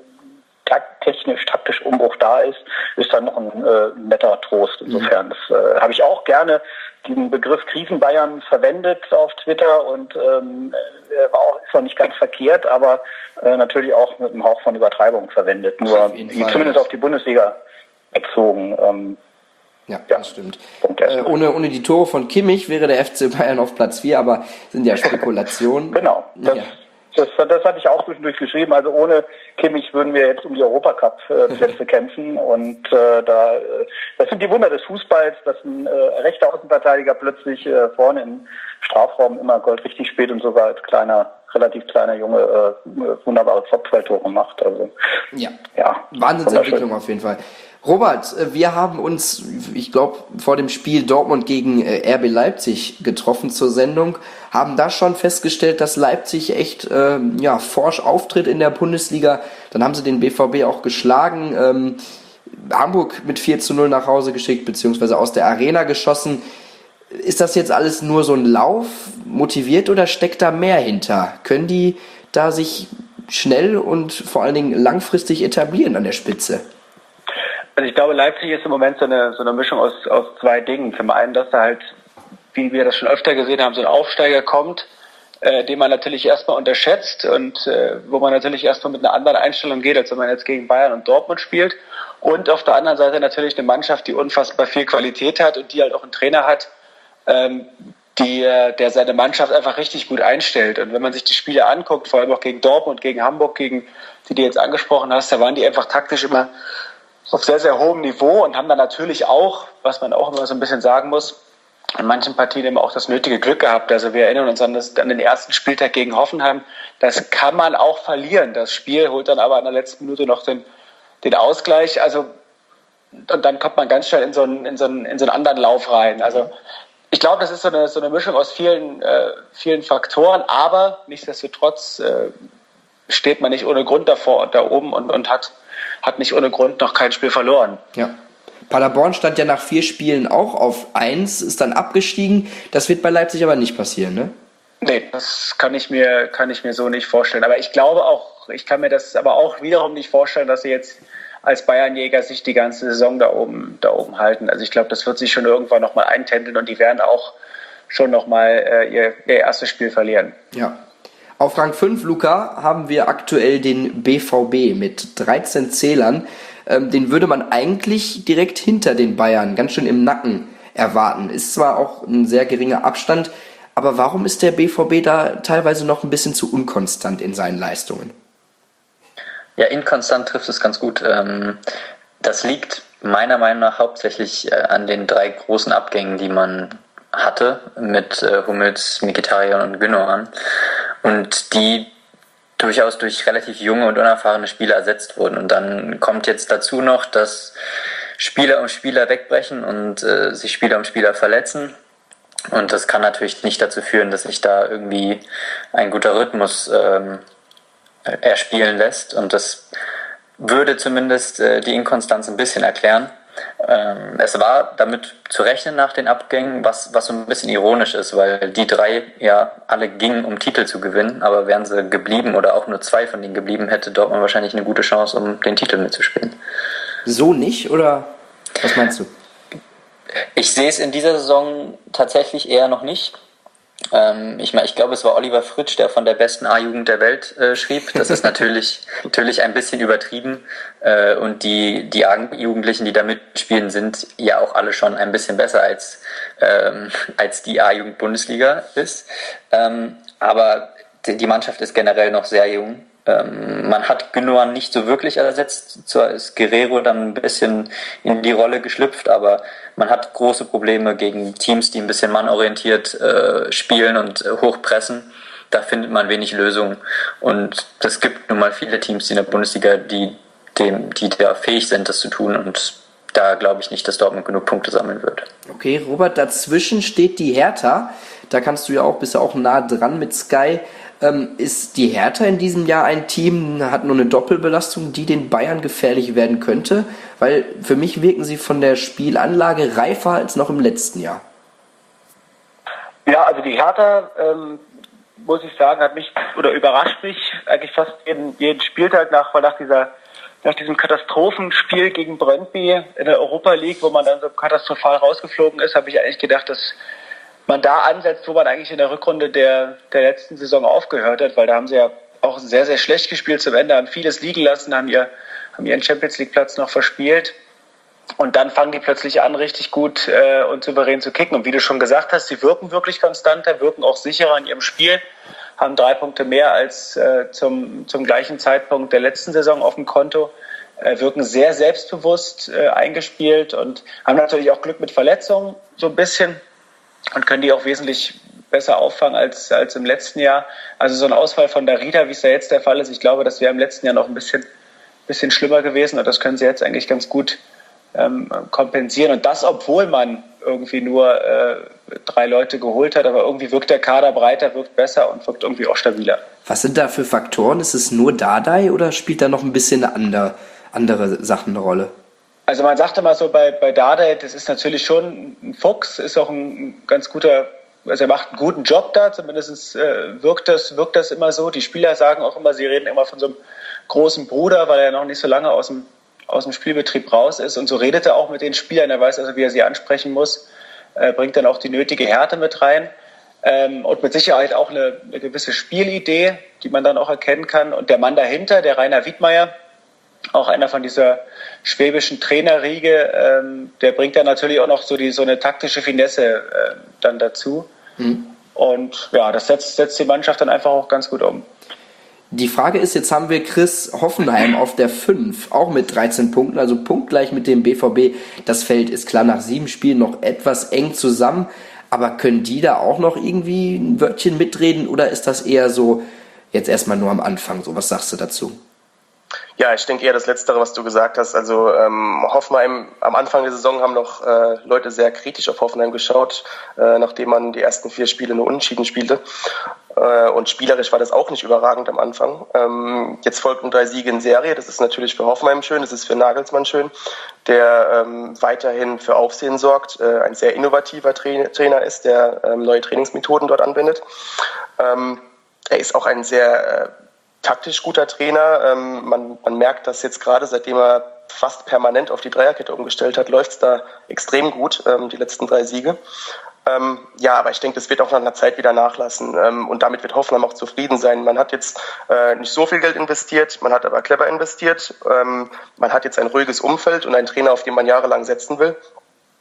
technisch, taktisch Umbruch da ist, ist dann noch ein äh, netter Trost. Insofern, das äh, habe ich auch gerne den Begriff Krisenbayern verwendet auf Twitter und ähm, er war auch, ist auch nicht ganz verkehrt, aber äh, natürlich auch mit einem Hauch von Übertreibung verwendet, nur Auf jeden Fall. zumindest auf die Bundesliga bezogen. Ähm, Ja, Ja. das stimmt. Punkt Äh, erstmal. ohne, ohne die Tore von Kimmich wäre der F C Bayern auf Platz vier, aber sind ja Spekulationen. Genau, das, Ja. das, das hatte ich auch zwischendurch geschrieben. Also ohne Kimmich würden wir jetzt um die Europacup-Plätze kämpfen. Und äh, da, äh, das sind die Wunder des Fußballs, dass ein äh, rechter Außenverteidiger plötzlich äh, vorne im Strafraum immer goldrichtig spielt und sogar als kleiner, relativ kleiner Junge äh, wunderbare Kopfballtore macht. Also Ja, ja, Wahnsinnsentwicklung auf jeden Fall. Robert, äh, wir haben uns, ich glaube, vor dem Spiel Dortmund gegen äh, R B Leipzig getroffen zur Sendung, haben da schon festgestellt, dass Leipzig echt äh, ja, forsch auftritt in der Bundesliga. Dann haben sie den B V B auch geschlagen, ähm, Hamburg mit vier zu null nach Hause geschickt, beziehungsweise aus der Arena geschossen. Ist das jetzt alles nur so ein Lauf, motiviert oder steckt da mehr hinter? Können die da sich schnell und vor allen Dingen langfristig etablieren an der Spitze? Also ich glaube, Leipzig ist im Moment so eine, so eine Mischung aus, aus zwei Dingen. Zum einen, dass da halt, wie wir das schon öfter gesehen haben, so ein Aufsteiger kommt, äh, den man natürlich erstmal unterschätzt und äh, wo man natürlich erstmal mit einer anderen Einstellung geht, als wenn man jetzt gegen Bayern und Dortmund spielt. Und auf der anderen Seite natürlich eine Mannschaft, die unfassbar viel Qualität hat und die halt auch einen Trainer hat, ähm, die, der seine Mannschaft einfach richtig gut einstellt. Und wenn man sich die Spiele anguckt, vor allem auch gegen Dortmund, gegen Hamburg, gegen die du jetzt angesprochen hast, da waren die einfach taktisch immer auf sehr, sehr hohem Niveau und haben dann natürlich auch, was man auch immer so ein bisschen sagen muss, in manchen Partien eben auch das nötige Glück gehabt. Also wir erinnern uns an, das, an den ersten Spieltag gegen Hoffenheim. Das kann man auch verlieren. Das Spiel holt dann aber in der letzten Minute noch den, den Ausgleich. Also, und dann kommt man ganz schnell in so einen, in so einen, in so einen anderen Lauf rein. Also ich glaube, das ist so eine, so eine Mischung aus vielen, äh, vielen Faktoren, aber nichtsdestotrotz äh, steht man nicht ohne Grund davor da oben und, und hat, hat nicht ohne Grund noch kein Spiel verloren. Ja. Paderborn stand ja nach vier Spielen auch auf eins, ist dann abgestiegen. Das wird bei Leipzig aber nicht passieren, ne? Nee, das kann ich mir, kann ich mir so nicht vorstellen. Aber ich glaube auch, ich kann mir das aber auch wiederum nicht vorstellen, dass sie jetzt als Bayernjäger sich die ganze Saison da oben, da oben halten. Also ich glaube, das wird sich schon irgendwann nochmal eintändeln und die werden auch schon nochmal äh, ihr, ihr erstes Spiel verlieren. Ja. Auf Rang fünf, Luca, haben wir aktuell den B V B mit dreizehn Zählern. Ähm, den würde man eigentlich direkt hinter den Bayern ganz schön im Nacken erwarten. Ist zwar auch ein sehr geringer Abstand, aber warum ist der B V B da teilweise noch ein bisschen zu unkonstant in seinen Leistungen? Ja, inkonstant trifft es ganz gut. Das liegt meiner Meinung nach hauptsächlich an den drei großen Abgängen, die man hatte mit Hummels, Mkhitaryan und Gündogan und die durchaus durch relativ junge und unerfahrene Spieler ersetzt wurden. Und dann kommt jetzt dazu noch, dass Spieler um Spieler wegbrechen und äh, sich Spieler um Spieler verletzen. Und das kann natürlich nicht dazu führen, dass sich da irgendwie ein guter Rhythmus ähm, erspielen lässt. Und das würde zumindest äh, die Inkonstanz ein bisschen erklären. Ähm, es war damit zu rechnen nach den Abgängen, was, was so ein bisschen ironisch ist, weil die drei ja alle gingen, um Titel zu gewinnen, aber wären sie geblieben oder auch nur zwei von denen geblieben, hätte Dortmund wahrscheinlich eine gute Chance, um den Titel mitzuspielen. So nicht, oder was meinst du? Ich sehe es in dieser Saison tatsächlich eher noch nicht. Ähm, ich meine, ich glaube, es war Oliver Fritsch, der von der besten A-Jugend der Welt äh, schrieb. Das ist natürlich, natürlich ein bisschen übertrieben. Äh, und die, die A-Jugendlichen, die da mitspielen, sind ja auch alle schon ein bisschen besser als, ähm, als die A-Jugend-Bundesliga ist. Ähm, aber die, die Mannschaft ist generell noch sehr jung. Ähm, man hat Gündogan nicht so wirklich ersetzt, zwar ist Guerrero dann ein bisschen in die Rolle geschlüpft, aber man hat große Probleme gegen Teams, die ein bisschen mannorientiert äh, spielen und äh, hochpressen. Da findet man wenig Lösungen und es gibt nun mal viele Teams in der Bundesliga, die, dem, die da fähig sind, das zu tun, und da glaube ich nicht, dass Dortmund genug Punkte sammeln wird. Okay, Robert, dazwischen steht die Hertha. Da kannst du ja auch, bist ja auch nah dran mit Sky. Ähm, ist die Hertha in diesem Jahr ein Team, hat nur eine Doppelbelastung, die den Bayern gefährlich werden könnte? Weil für mich wirken sie von der Spielanlage reifer als noch im letzten Jahr. Ja, also die Hertha, ähm, muss ich sagen, hat mich oder überrascht mich eigentlich fast jeden, jeden Spieltag nach, weil nach dieser nach diesem Katastrophenspiel gegen Brøndby in der Europa League, wo man dann so katastrophal rausgeflogen ist, habe ich eigentlich gedacht, dass man da ansetzt, wo man eigentlich in der Rückrunde der, der letzten Saison aufgehört hat, weil da haben sie ja auch sehr, sehr schlecht gespielt zum Ende, haben vieles liegen lassen, haben, ihr, haben ihren Champions-League-Platz noch verspielt und dann fangen die plötzlich an, richtig gut äh, und souverän zu kicken. Und wie du schon gesagt hast, sie wirken wirklich konstanter, wirken auch sicherer in ihrem Spiel, haben drei Punkte mehr als äh, zum, zum gleichen Zeitpunkt der letzten Saison auf dem Konto, äh, wirken sehr selbstbewusst äh, eingespielt und haben natürlich auch Glück mit Verletzungen so ein bisschen und können die auch wesentlich besser auffangen als, als im letzten Jahr. Also so ein Ausfall von Darida, wie es ja jetzt der Fall ist, ich glaube, das wäre im letzten Jahr noch ein bisschen, bisschen schlimmer gewesen und das können sie jetzt eigentlich ganz gut ähm, kompensieren. Und das, obwohl man irgendwie nur äh, drei Leute geholt hat, aber irgendwie wirkt der Kader breiter, wirkt besser und wirkt irgendwie auch stabiler. Was sind da für Faktoren? Ist es nur Dardai oder spielt da noch ein bisschen eine andere, andere Sachen eine Rolle? Also man sagte mal so bei, bei Dardai, das ist natürlich schon ein Fuchs, ist auch ein ganz guter, also er macht einen guten Job da, zumindest äh, wirkt das, wirkt das immer so. Die Spieler sagen auch immer, sie reden immer von so einem großen Bruder, weil er noch nicht so lange aus dem, aus dem Spielbetrieb raus ist. Und so redet er auch mit den Spielern, er weiß also, wie er sie ansprechen muss, äh, bringt dann auch die nötige Härte mit rein. Ähm, und mit Sicherheit auch eine, eine gewisse Spielidee, die man dann auch erkennen kann. Und der Mann dahinter, der Rainer Wiedmeier, auch einer von dieser schwäbischen Trainerriege, ähm, der bringt dann natürlich auch noch so, die, so eine taktische Finesse äh, dann dazu. Mhm. Und ja, das setzt, setzt die Mannschaft dann einfach auch ganz gut um. Die Frage ist, jetzt haben wir Chris Hoffenheim auf der fünf, auch mit dreizehn Punkten, also punktgleich mit dem B V B. Das Feld ist klar nach sieben Spielen noch etwas eng zusammen, aber können die da auch noch irgendwie ein Wörtchen mitreden oder ist das eher so, jetzt erstmal nur am Anfang, so, was sagst du dazu? Ja, ich denke eher das Letztere, was du gesagt hast. Also ähm, Hoffenheim, am Anfang der Saison haben noch äh, Leute sehr kritisch auf Hoffenheim geschaut, äh, nachdem man die ersten vier Spiele nur unentschieden spielte. Äh, und spielerisch war das auch nicht überragend am Anfang. Ähm, jetzt folgten drei Siege in Serie. Das ist natürlich für Hoffenheim schön, das ist für Nagelsmann schön, der ähm, weiterhin für Aufsehen sorgt, äh, ein sehr innovativer Tra- Trainer ist, der ähm, neue Trainingsmethoden dort anwendet. Ähm, er ist auch ein sehr... Äh, taktisch guter Trainer. Ähm, man, man merkt, dass jetzt gerade, seitdem er fast permanent auf die Dreierkette umgestellt hat, läuft es da extrem gut, ähm, die letzten drei Siege. Ähm, ja, aber ich denke, das wird auch nach einer Zeit wieder nachlassen. Ähm, und damit wird Hoffenheim auch zufrieden sein. Man hat jetzt äh, nicht so viel Geld investiert, man hat aber clever investiert. Ähm, man hat jetzt ein ruhiges Umfeld und einen Trainer, auf den man jahrelang setzen will.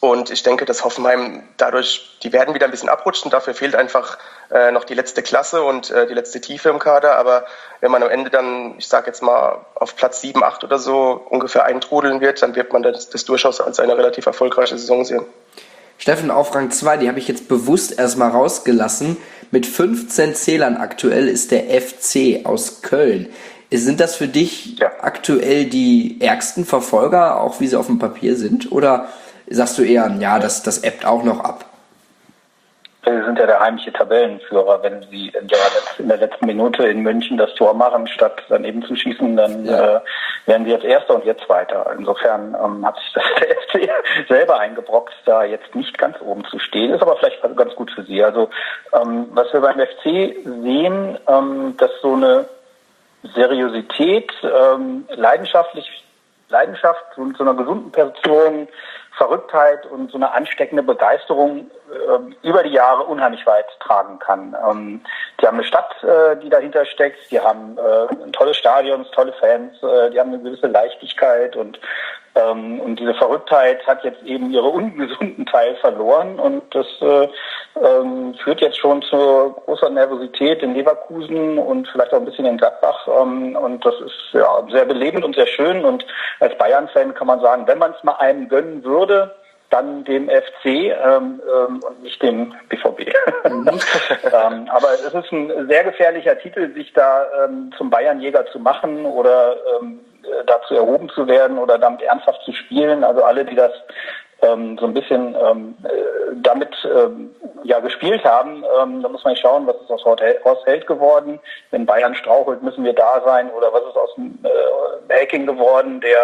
Und ich denke, dass Hoffenheim dadurch, die werden wieder ein bisschen abrutschen. Dafür fehlt einfach äh, noch die letzte Klasse und äh, die letzte Tiefe im Kader. Aber wenn man am Ende dann, ich sage jetzt mal, auf Platz sieben, acht oder so ungefähr eintrudeln wird, dann wird man das, das durchaus als eine relativ erfolgreiche Saison sehen. Steffen, auf Rang zwei, die habe ich jetzt bewusst erstmal rausgelassen. Mit fünfzehn Zählern aktuell ist der F C aus Köln. Sind das für dich Ja. aktuell die ärgsten Verfolger, auch wie sie auf dem Papier sind? Oder sagst du eher, ja, das, das ebbt auch noch ab? Sie sind ja der heimliche Tabellenführer. Wenn sie in der, in der letzten Minute in München das Tor machen, statt daneben zu schießen, dann Ja. äh, werden sie jetzt Erster und jetzt Weiter. Insofern ähm, hat sich das der F C selber eingebrockt, da jetzt nicht ganz oben zu stehen. Ist aber vielleicht ganz gut für sie. Also ähm, was wir beim F C sehen, ähm, dass so eine Seriosität, ähm, leidenschaftlich, Leidenschaft, so, so einer gesunden Person, Verrücktheit und so eine ansteckende Begeisterung äh, über die Jahre unheimlich weit tragen kann. Ähm, die haben eine Stadt, äh, die dahinter steckt, die haben äh, tolle Stadions, tolle Fans, äh, die haben eine gewisse Leichtigkeit und ähm, und diese Verrücktheit hat jetzt eben ihre ungesunden Teil verloren und das äh, ähm, führt jetzt schon zu großer Nervosität in Leverkusen und vielleicht auch ein bisschen in Gladbach ähm, und das ist ja sehr belebend und sehr schön und als Bayern-Fan kann man sagen, wenn man es mal einem gönnen würde, dann dem F C ähm, ähm, und nicht dem B V B. ähm, aber es ist ein sehr gefährlicher Titel, sich da ähm, zum Bayernjäger zu machen oder ähm, dazu erhoben zu werden oder damit ernsthaft zu spielen. Also alle, die das ähm, so ein bisschen ähm, damit ähm, ja gespielt haben, ähm, da muss man schauen, was ist aus Horst Held geworden. Wenn Bayern strauchelt, müssen wir da sein. Oder was ist aus äh, Hacking geworden, der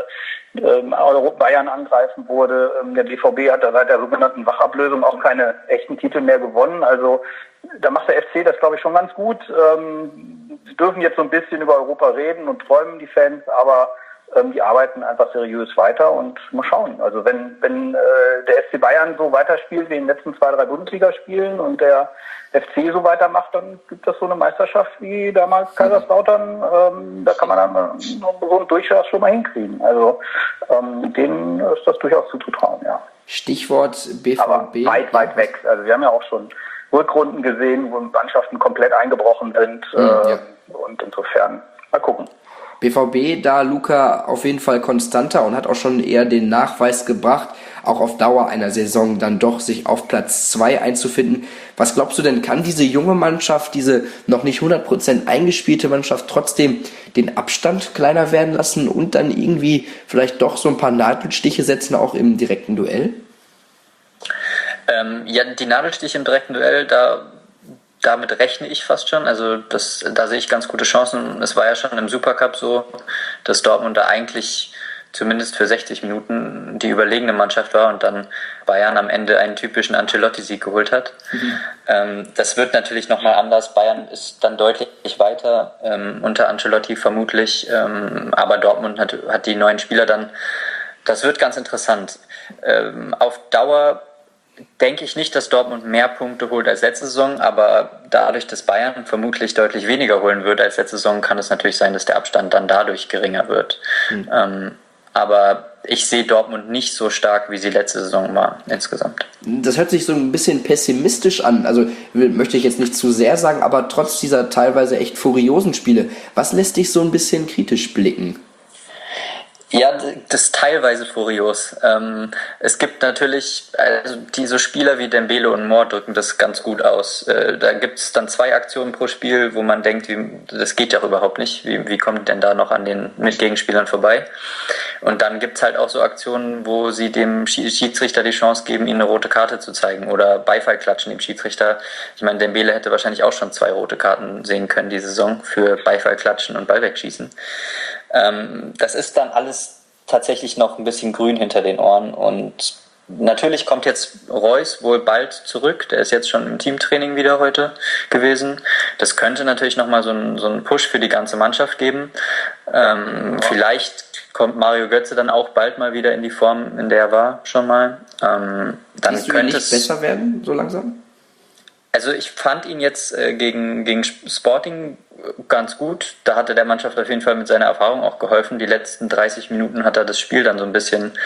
äh, Bayern angreifen wurde. Der B V B hat da seit der sogenannten Wachablösung auch keine echten Titel mehr gewonnen. Also da macht der F C das, glaube ich, schon ganz gut. Sie dürfen jetzt so ein bisschen über Europa reden und träumen, die Fans, aber ähm, die arbeiten einfach seriös weiter und mal schauen. Also wenn wenn äh, der F C Bayern so weiterspielt wie in den letzten zwei, drei Bundesligaspielen und der F C so weitermacht, dann gibt es so eine Meisterschaft wie damals Kaiserslautern. Ähm, da kann man dann so einen Durchschaut schon mal hinkriegen. Also ähm, denen ist das durchaus zuzutrauen, ja. Stichwort B V B. Aber weit, weit weg. Also wir haben ja auch schon Rückrunden gesehen, wo Mannschaften komplett eingebrochen sind. Mhm, äh, ja. Und insofern, mal gucken. B V B, da Luca auf jeden Fall konstanter und hat auch schon eher den Nachweis gebracht, auch auf Dauer einer Saison dann doch sich auf Platz zwei einzufinden. Was glaubst du denn, kann diese junge Mannschaft, diese noch nicht hundert Prozent eingespielte Mannschaft trotzdem den Abstand kleiner werden lassen und dann irgendwie vielleicht doch so ein paar Nadelstiche setzen, auch im direkten Duell? Ähm, ja, die Nadelstiche im direkten Duell, da damit rechne ich fast schon. Also das, da sehe ich ganz gute Chancen. Es war ja schon im Supercup so, dass Dortmund da eigentlich zumindest für sechzig Minuten die überlegene Mannschaft war und dann Bayern am Ende einen typischen Ancelotti-Sieg geholt hat. Mhm. Ähm, das wird natürlich nochmal anders. Bayern ist dann deutlich weiter, ähm, unter Ancelotti vermutlich, ähm, aber Dortmund hat, hat die neuen Spieler dann. Das wird ganz interessant. Ähm, auf Dauer denke ich nicht, dass Dortmund mehr Punkte holt als letzte Saison, aber dadurch, dass Bayern vermutlich deutlich weniger holen wird als letzte Saison, kann es natürlich sein, dass der Abstand dann dadurch geringer wird. Mhm. Ähm, aber ich sehe Dortmund nicht so stark, wie sie letzte Saison war insgesamt. Das hört sich so ein bisschen pessimistisch an, also möchte ich jetzt nicht zu sehr sagen, aber trotz dieser teilweise echt furiosen Spiele, was lässt dich so ein bisschen kritisch blicken? Ja, das ist teilweise furios. Ähm, es gibt natürlich, also diese Spieler wie Dembele und Mohr drücken das ganz gut aus. Äh, da gibt es dann zwei Aktionen pro Spiel, wo man denkt, wie, das geht ja überhaupt nicht. Wie, wie kommt denn da noch an den Mitgegenspielern vorbei? Und dann gibt es halt auch so Aktionen, wo sie dem Schiedsrichter die Chance geben, ihnen eine rote Karte zu zeigen oder Beifall klatschen dem Schiedsrichter. Ich meine, Dembele hätte wahrscheinlich auch schon zwei rote Karten sehen können die Saison für Beifall klatschen und Ball wegschießen. Ähm, das ist dann alles tatsächlich noch ein bisschen grün hinter den Ohren und natürlich kommt jetzt Reus wohl bald zurück, der ist jetzt schon im Teamtraining wieder heute gewesen. Das könnte natürlich nochmal so einen so einen Push für die ganze Mannschaft geben. Ähm, ja. Vielleicht kommt Mario Götze dann auch bald mal wieder in die Form, in der er war schon mal. Ähm, dann Siehst du könnte ihn nicht es besser werden, so langsam? Also ich fand ihn jetzt äh, gegen, gegen Sporting ganz gut. Da hatte der Mannschaft auf jeden Fall mit seiner Erfahrung auch geholfen. Die letzten dreißig Minuten hat er das Spiel dann so ein bisschen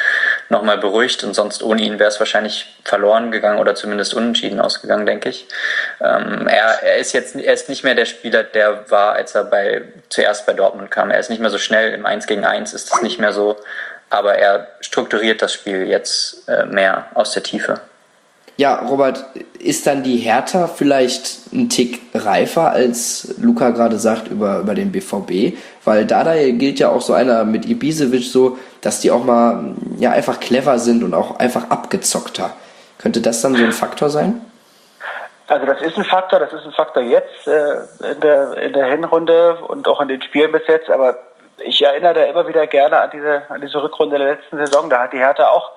nochmal beruhigt und sonst ohne ihn wäre es wahrscheinlich verloren gegangen oder zumindest unentschieden ausgegangen, denke ich. Ähm, er, er ist jetzt er ist nicht mehr der Spieler, der war, als er bei zuerst bei Dortmund kam. Er ist nicht mehr so schnell, im eins gegen eins ist das nicht mehr so, aber er strukturiert das Spiel jetzt äh, mehr aus der Tiefe. Ja, Robert, ist dann die Hertha vielleicht ein Tick reifer, als Luca gerade sagt, über, über den B V B? Weil da gilt ja auch so einer mit Ibisevic so, dass die auch mal ja einfach clever sind und auch einfach abgezockter. Könnte das dann so ein Faktor sein? Also das ist ein Faktor, das ist ein Faktor jetzt äh, in der in der Hinrunde und auch in den Spielen bis jetzt, aber ich erinnere da immer wieder gerne an diese an diese Rückrunde der letzten Saison, da hat die Hertha auch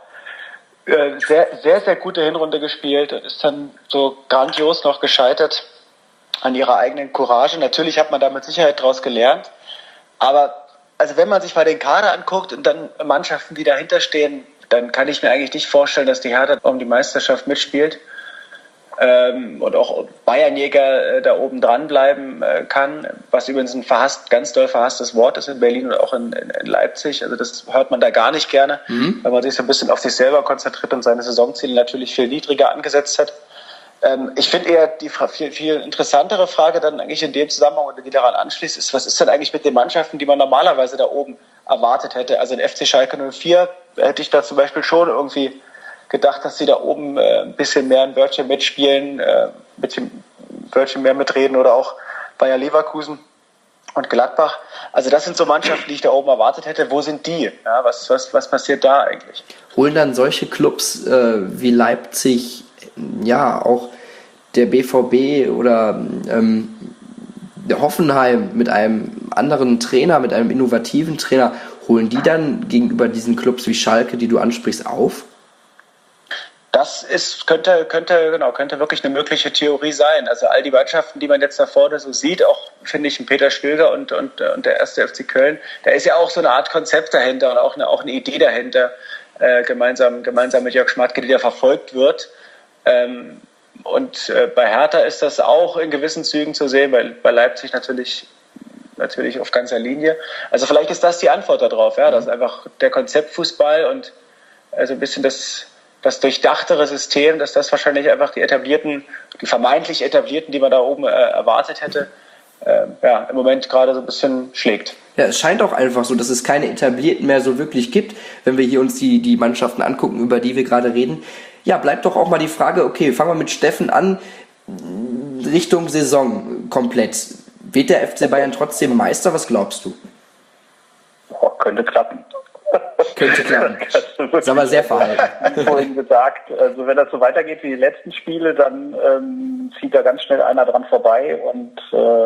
äh, sehr sehr sehr gute Hinrunde gespielt und ist dann so grandios noch gescheitert an ihrer eigenen Courage. Natürlich hat man da mit Sicherheit draus gelernt, aber also wenn man sich mal den Kader anguckt und dann Mannschaften, die dahinter stehen, dann kann ich mir eigentlich nicht vorstellen, dass die Hertha um die Meisterschaft mitspielt. Ähm, und auch Bayernjäger äh, da oben dran bleiben äh, kann, was übrigens ein verhasst, ganz doll verhasstes Wort ist in Berlin und auch in, in, in Leipzig. Also das hört man da gar nicht gerne, mhm. weil man sich so ein bisschen auf sich selber konzentriert und seine Saisonziele natürlich viel niedriger angesetzt hat. Ähm, ich finde eher die viel, viel interessantere Frage dann eigentlich in dem Zusammenhang, oder die daran anschließt, ist, was ist denn eigentlich mit den Mannschaften, die man normalerweise da oben erwartet hätte? Also in F C Schalke null vier hätte ich da zum Beispiel schon irgendwie gedacht, dass sie da oben äh, ein bisschen mehr ein Wörtchen mitspielen, äh, ein bisschen Wörtchen mehr mitreden, oder auch Bayer Leverkusen und Gladbach. Also das sind so Mannschaften, die ich da oben erwartet hätte. Wo sind die? Ja, was, was, was passiert da eigentlich? Holen dann solche Clubs äh, wie Leipzig, ja auch der B V B oder ähm, der Hoffenheim mit einem anderen Trainer, mit einem innovativen Trainer, holen die dann gegenüber diesen Clubs wie Schalke, die du ansprichst, auf? Das ist, könnte, könnte, genau, könnte wirklich eine mögliche Theorie sein. Also all die Mannschaften, die man jetzt da vorne so sieht, auch finde ich ein Peter Stöger und, und, und der erste F C Köln, da ist ja auch so eine Art Konzept dahinter und auch eine, auch eine Idee dahinter, äh, gemeinsam, gemeinsam mit Jörg Schmatke, die da verfolgt wird. Ähm, und äh, bei Hertha ist das auch in gewissen Zügen zu sehen, bei, bei Leipzig natürlich, natürlich auf ganzer Linie. Also vielleicht ist das die Antwort darauf, ja, dass einfach der Konzeptfußball und also ein bisschen das das durchdachtere System, dass das wahrscheinlich einfach die etablierten, die vermeintlich etablierten, die man da oben äh, erwartet hätte, äh, ja, im Moment gerade so ein bisschen schlägt. Ja, es scheint auch einfach so, dass es keine etablierten mehr so wirklich gibt, wenn wir hier uns die, die Mannschaften angucken, über die wir gerade reden. Ja, bleibt doch auch mal die Frage, okay, fangen wir mit Steffen an, Richtung Saison komplett. Wird der F C Bayern trotzdem Meister? Was glaubst du? Boah, könnte klappen. Könnte klappen. Das ist aber sehr verhalten. Wie vorhin gesagt, also wenn das so weitergeht wie die letzten Spiele, dann ähm, zieht da ganz schnell einer dran vorbei und äh,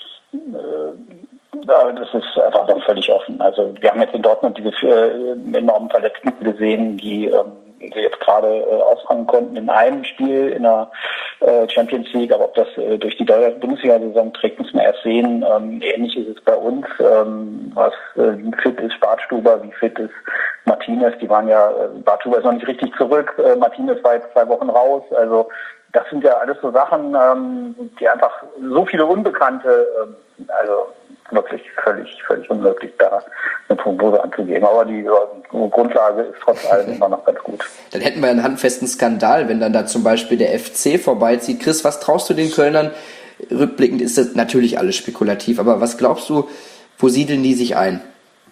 äh, das ist einfach noch völlig offen. Also wir haben jetzt in Dortmund diese äh, enormen Verletzten gesehen, die ähm, die jetzt gerade äh, ausfangen konnten in einem Spiel in der äh, Champions League, aber ob das äh, durch die Bundesliga-Saison trägt, muss man erst sehen. Ähm, ähnlich ist es bei uns, ähm, was äh, wie fit ist Bartstuber, wie fit ist Martinez, die waren ja, äh, Bartstuber ist noch nicht richtig zurück, äh, Martinez war jetzt zwei Wochen raus, also das sind ja alles so Sachen, ähm, die einfach so viele Unbekannte, ähm, also wirklich völlig, völlig unmöglich, da eine Prognose anzugeben. Aber die äh, Grundlage ist trotz allem immer noch ganz gut. Dann hätten wir einen handfesten Skandal, wenn dann da zum Beispiel der F C vorbeizieht. Chris, was traust du den Kölnern? Rückblickend ist das natürlich alles spekulativ, aber was glaubst du, wo siedeln die sich ein?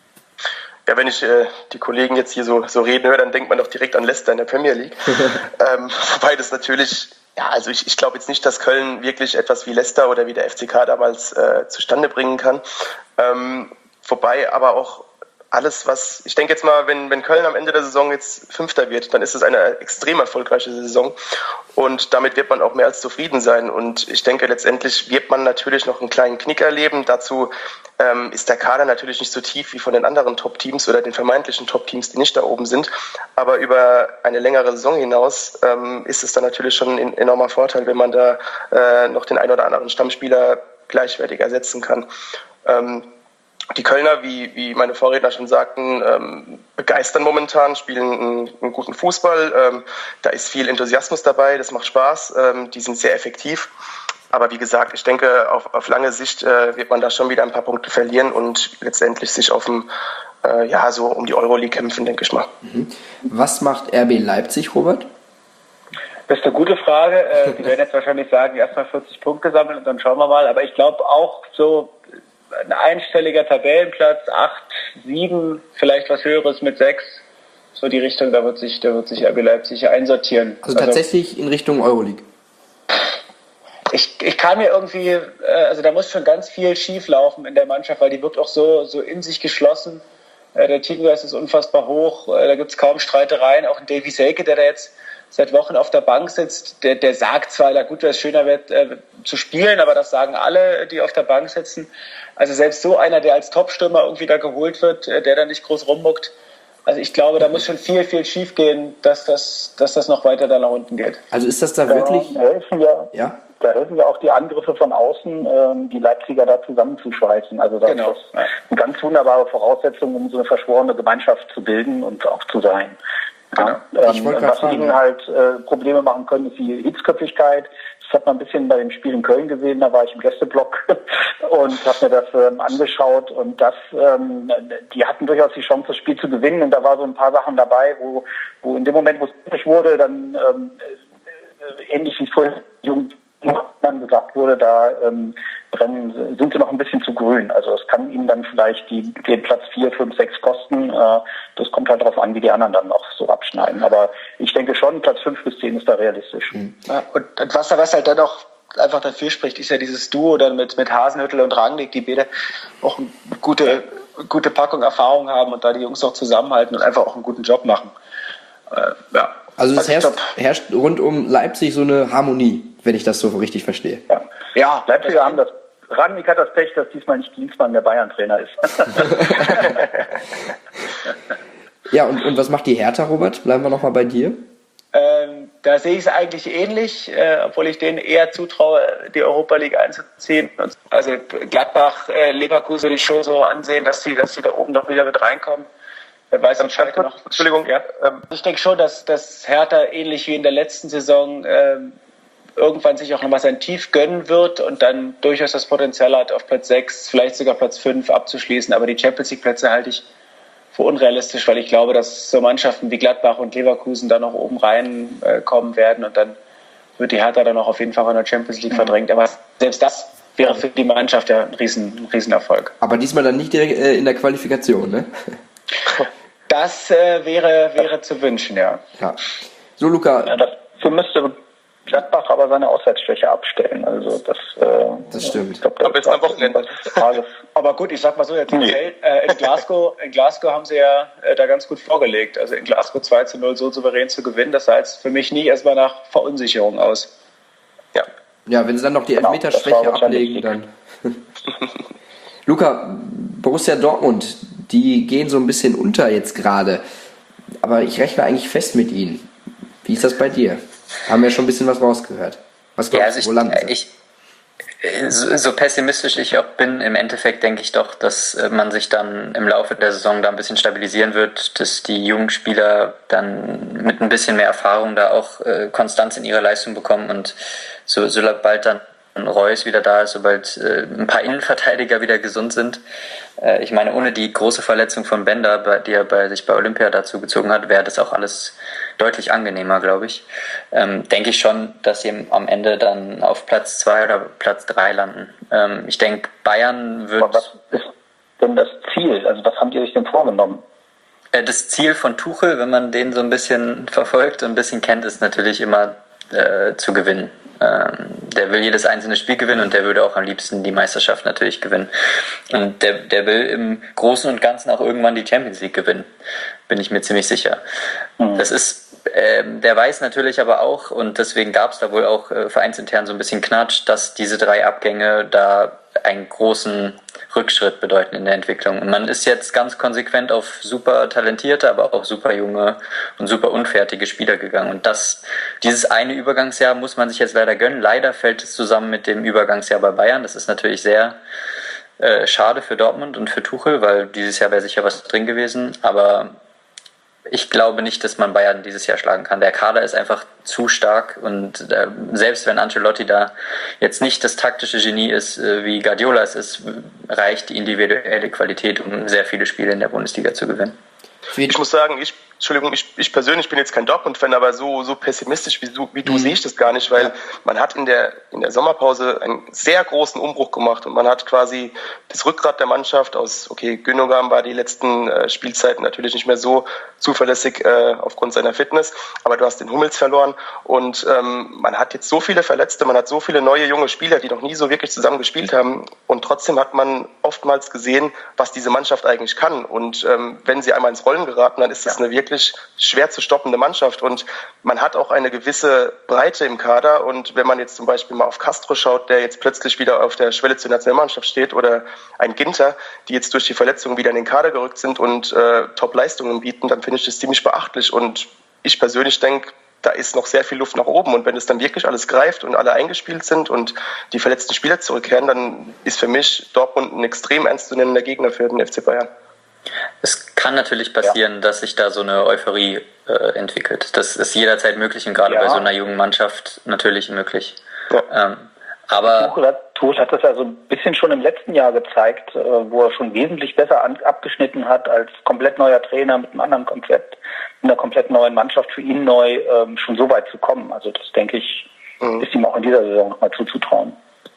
Ja, wenn ich äh, die Kollegen jetzt hier so, so reden höre, dann denkt man doch direkt an Leicester in der Premier League. ähm, wobei das natürlich, ja, also ich, ich glaube jetzt nicht, dass Köln wirklich etwas wie Leicester oder wie der F C K damals äh, zustande bringen kann. Ähm, wobei aber auch alles, was, ich denke jetzt mal, wenn, wenn Köln am Ende der Saison jetzt Fünfter wird, dann ist es eine extrem erfolgreiche Saison und damit wird man auch mehr als zufrieden sein und ich denke, letztendlich wird man natürlich noch einen kleinen Knick erleben. Dazu ähm, ist der Kader natürlich nicht so tief wie von den anderen Top-Teams oder den vermeintlichen Top-Teams, die nicht da oben sind, aber über eine längere Saison hinaus ähm, ist es dann natürlich schon ein enormer Vorteil, wenn man da äh, noch den ein oder anderen Stammspieler gleichwertig ersetzen kann. Ähm, Die Kölner, wie, wie meine Vorredner schon sagten, ähm, begeistern momentan, spielen einen, einen guten Fußball. Ähm, da ist viel Enthusiasmus dabei, das macht Spaß. Ähm, die sind sehr effektiv. Aber wie gesagt, ich denke, auf, auf lange Sicht äh, wird man da schon wieder ein paar Punkte verlieren und letztendlich sich auf dem, äh, ja, so um die Euroleague kämpfen, denke ich mal. Mhm. Was macht R B Leipzig, Robert? Das ist eine gute Frage. Äh, die werden jetzt wahrscheinlich sagen, erstmal vierzig Punkte sammeln und dann schauen wir mal. Aber ich glaube auch so ein einstelliger Tabellenplatz, acht, sieben, vielleicht was Höheres mit sechs. So die Richtung, da wird sich, da wird sich R B Leipzig einsortieren. Also tatsächlich also, in Richtung Euroleague. Ich, ich kann mir irgendwie, äh, also da muss schon ganz viel schief laufen in der Mannschaft, weil die wirkt auch so, so in sich geschlossen. Äh, der Teamgeist ist unfassbar hoch, äh, da gibt es kaum Streitereien. Auch ein Davy Selke, der da jetzt seit Wochen auf der Bank sitzt, der, der sagt zwar, na gut, wäre es schöner wird, äh, zu spielen, aber das sagen alle, die auf der Bank sitzen. Also selbst so einer, der als Topstürmer irgendwie da geholt wird, äh, der da nicht groß rummuckt. Also ich glaube, da muss schon viel, viel schief gehen, dass das, dass das noch weiter da nach unten geht. Also ist das da wirklich... Da helfen ja, ja? da helfen ja auch die Angriffe von außen, ähm, die Leipziger da zusammenzuschweißen. Also das genau. ist eine ganz wunderbare Voraussetzung, um so eine verschworene Gemeinschaft zu bilden und auch zu sein. Ja, genau. Ich ähm, wollte was fragen, ihnen halt äh, Probleme machen können, ist die Hitzköpfigkeit. Das hat man ein bisschen bei dem Spiel in Köln gesehen, da war ich im Gästeblock und habe mir das ähm, angeschaut und das, ähm, die hatten durchaus die Chance, das Spiel zu gewinnen und da war so ein paar Sachen dabei, wo, wo in dem Moment, wo es fertig wurde, dann ähm, äh, ähnlich wie es vorhin jung dann gesagt wurde, da ähm, brennen, sind sie noch ein bisschen zu grün. Also es kann ihnen dann vielleicht die, den Platz vier, fünf, sechs kosten. Äh, das kommt halt darauf an, wie die anderen dann noch so abschneiden. Aber ich denke schon, Platz fünf bis zehn ist da realistisch. Mhm. Ja, und, und was, was halt dann auch einfach dafür spricht, ist ja dieses Duo dann mit, mit Hasenhüttl und Rangnick, die beide auch eine gute, gute Packung Erfahrung haben und da die Jungs auch zusammenhalten und einfach auch einen guten Job machen. Äh, ja. Also es also herrscht, herrscht rund um Leipzig so eine Harmonie, wenn ich das so richtig verstehe. Ja, ja Leipziger haben das. Rangnick hat das Pech, dass diesmal nicht Klinsmann der Bayern-Trainer ist. Ja, und, und was macht die Hertha, Robert? Bleiben wir nochmal bei dir. Ähm, da sehe ich es eigentlich ähnlich, äh, obwohl ich denen eher zutraue, die Europa League einzuziehen. Also Gladbach, äh, Leverkusen würde ich schon so ansehen, dass die, dass die da oben noch wieder mit reinkommen. Wer weiß am Schalke noch. Entschuldigung, ja. Ähm, ich denke schon, dass, dass Hertha ähnlich wie in der letzten Saison ähm, irgendwann sich auch nochmal sein Tief gönnen wird und dann durchaus das Potenzial hat, auf Platz sechs, vielleicht sogar Platz fünf abzuschließen. Aber die Champions League Plätze halte ich für unrealistisch, weil ich glaube, dass so Mannschaften wie Gladbach und Leverkusen da noch oben reinkommen äh, werden und dann wird die Hertha dann auch auf jeden Fall in der Champions League verdrängt. Aber selbst das wäre für die Mannschaft ja ein, Riesen, ein Riesenerfolg. Aber diesmal dann nicht direkt äh, in der Qualifikation, ne? Das äh, wäre, wäre zu wünschen, ja. Ja. So, Luca. Ja, dafür müsste Gladbach aber seine Auswärtsschwäche abstellen. Also das, äh, das stimmt. Ich glaub, das aber ist am Wochenende. Aber gut, ich sag mal so, jetzt nee. äh, in, Glasgow, in Glasgow haben sie ja äh, da ganz gut vorgelegt. Also in Glasgow zwei zu null so souverän zu gewinnen, das sah jetzt für mich nicht erstmal nach Verunsicherung aus. Ja. Ja, wenn sie dann noch die Genau, Elfmeterschwäche ablegen, dann. Luca, Borussia Dortmund, die gehen so ein bisschen unter jetzt gerade. Aber ich rechne eigentlich fest mit ihnen. Wie ist das bei dir? Haben wir schon ein bisschen was rausgehört. Was glaubst ja, also du, wo landen sie? ich, ich, so pessimistisch ich auch bin, im Endeffekt denke ich doch, dass man sich dann im Laufe der Saison da ein bisschen stabilisieren wird, dass die jungen Spieler dann mit ein bisschen mehr Erfahrung da auch äh, Konstanz in ihrer Leistung bekommen und so, sobald dann Reus wieder da ist, sobald äh, ein paar Innenverteidiger wieder gesund sind. Äh, ich meine, ohne die große Verletzung von Bender, bei, die er bei sich bei Olympia dazu gezogen hat, wäre das auch alles deutlich angenehmer, glaube ich. Ähm, denke ich schon, dass sie am Ende dann auf Platz zwei oder Platz drei landen. Ähm, ich denke, Bayern wird... Aber was ist denn das Ziel? Also was haben die sich denn vorgenommen? Äh, das Ziel von Tuchel, wenn man den so ein bisschen verfolgt und ein bisschen kennt, ist natürlich immer äh, zu gewinnen. Ähm, der will jedes einzelne Spiel gewinnen und der würde auch am liebsten die Meisterschaft natürlich gewinnen. Und der, der will im Großen und Ganzen auch irgendwann die Champions League gewinnen, bin ich mir ziemlich sicher. Mhm. Das ist, ähm, der weiß natürlich aber auch, und deswegen gab es da wohl auch äh, vereinsintern so ein bisschen Knatsch, dass diese drei Abgänge da einen großen Rückschritt bedeuten in der Entwicklung. Und man ist jetzt ganz konsequent auf super talentierte, aber auch super junge und super unfertige Spieler gegangen. Und das, dieses eine Übergangsjahr muss man sich jetzt leider gönnen. Leider fällt es zusammen mit dem Übergangsjahr bei Bayern. Das ist natürlich sehr äh, schade für Dortmund und für Tuchel, weil dieses Jahr wäre sicher was drin gewesen. Aber ich glaube nicht, dass man Bayern dieses Jahr schlagen kann. Der Kader ist einfach zu stark und äh, selbst wenn Ancelotti da jetzt nicht das taktische Genie ist, äh, wie Guardiola es ist, reicht die individuelle Qualität, um sehr viele Spiele in der Bundesliga zu gewinnen. Ich muss sagen, ich, Entschuldigung, ich, ich persönlich bin jetzt kein Dortmund-Fan, aber so, so pessimistisch wie du, wie du mhm. sehe ich das gar nicht, weil ja. man hat in der, in der Sommerpause einen sehr großen Umbruch gemacht und man hat quasi das Rückgrat der Mannschaft aus, okay, Gündogan war die letzten äh, Spielzeiten natürlich nicht mehr so zuverlässig äh, aufgrund seiner Fitness, aber du hast den Hummels verloren und ähm, man hat jetzt so viele Verletzte, man hat so viele neue junge Spieler, die noch nie so wirklich zusammen gespielt haben und trotzdem hat man oftmals gesehen, was diese Mannschaft eigentlich kann und ähm, wenn sie einmal ins Rollen geraten, dann ist das eine wirklich schwer zu stoppende Mannschaft und man hat auch eine gewisse Breite im Kader und wenn man jetzt zum Beispiel mal auf Castro schaut, der jetzt plötzlich wieder auf der Schwelle zur Nationalmannschaft steht oder ein Ginter, die jetzt durch die Verletzungen wieder in den Kader gerückt sind und äh, Top-Leistungen bieten, dann finde ich das ziemlich beachtlich und ich persönlich denke, da ist noch sehr viel Luft nach oben und wenn es dann wirklich alles greift und alle eingespielt sind und die verletzten Spieler zurückkehren, dann ist für mich Dortmund ein extrem ernstzunehmender Gegner für den F C Bayern. Es kann natürlich passieren, ja. dass sich da so eine Euphorie äh, entwickelt. Das ist jederzeit möglich und gerade ja. bei so einer jungen Mannschaft natürlich möglich. Ja. Ähm, aber Tuchel hat, Tuchel hat das ja so ein bisschen schon im letzten Jahr gezeigt, äh, wo er schon wesentlich besser an, abgeschnitten hat als komplett neuer Trainer mit einem anderen Konzept, mit einer komplett neuen Mannschaft für ihn neu ähm, schon so weit zu kommen. Also das denke ich, mhm. ist ihm auch in dieser Saison nochmal zuzutrauen.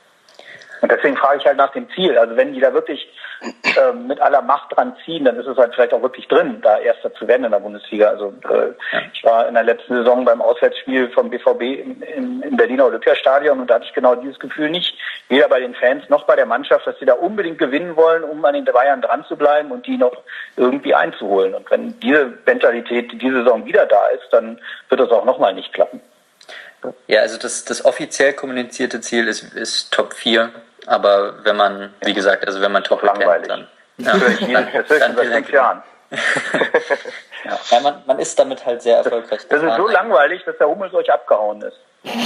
Und deswegen frage ich halt nach dem Ziel. Also wenn die da wirklich äh, mit aller Macht dran ziehen, dann ist es halt vielleicht auch wirklich drin, da Erster zu werden in der Bundesliga. Also äh, ja. ich war in der letzten Saison beim Auswärtsspiel vom B V B im, im, im Berliner Olympiastadion und da hatte ich genau dieses Gefühl nicht, weder bei den Fans noch bei der Mannschaft, dass sie da unbedingt gewinnen wollen, um an den Bayern dran zu bleiben und die noch irgendwie einzuholen. Und wenn diese Mentalität diese Saison wieder da ist, dann wird das auch nochmal nicht klappen. Ja, also das, das offiziell kommunizierte Ziel ist, ist Top vier. Aber wenn man, wie gesagt, also wenn man Top kennt, dann... Ja, das höre ich dann, das höre ich seit fünf Jahren. ja, ja man, man ist damit halt sehr erfolgreich. Das, das ist so langweilig, dass der Hummels euch abgehauen ist.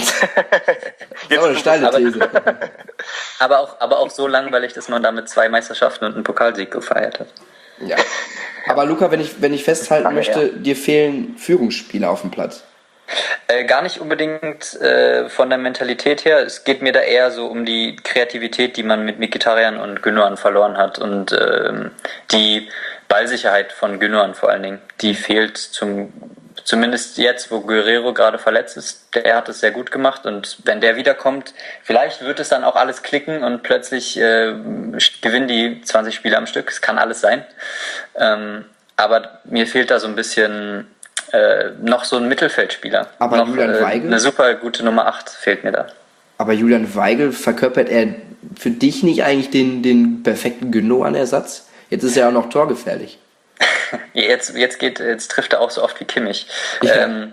Jetzt eine steile These. Aber, aber, auch, aber auch so langweilig, dass man damit zwei Meisterschaften und einen Pokalsieg gefeiert hat. Ja. Aber Luca, wenn ich, wenn ich festhalten Lange möchte, her. dir fehlen Führungsspieler auf dem Platz. Äh, gar nicht unbedingt äh, von der Mentalität her. Es geht mir da eher so um die Kreativität, die man mit Mkhitaryan und Gündogan verloren hat und ähm, die Ballsicherheit von Gündogan vor allen Dingen. Die fehlt zum zumindest jetzt, wo Guerrero gerade verletzt ist. Der hat es sehr gut gemacht und wenn der wiederkommt, vielleicht wird es dann auch alles klicken und plötzlich äh, gewinnen die zwanzig Spiele am Stück. Es kann alles sein. Ähm, aber mir fehlt da so ein bisschen Äh, noch so ein Mittelfeldspieler. Aber noch, Julian äh, Weigl? Eine super gute Nummer acht fehlt mir da. Aber Julian Weigl, verkörpert er für dich nicht eigentlich den, den perfekten Gündogan-Ersatz? Jetzt ist er auch noch torgefährlich. Jetzt, jetzt, geht, jetzt trifft er auch so oft wie Kimmich. Ja. Ähm,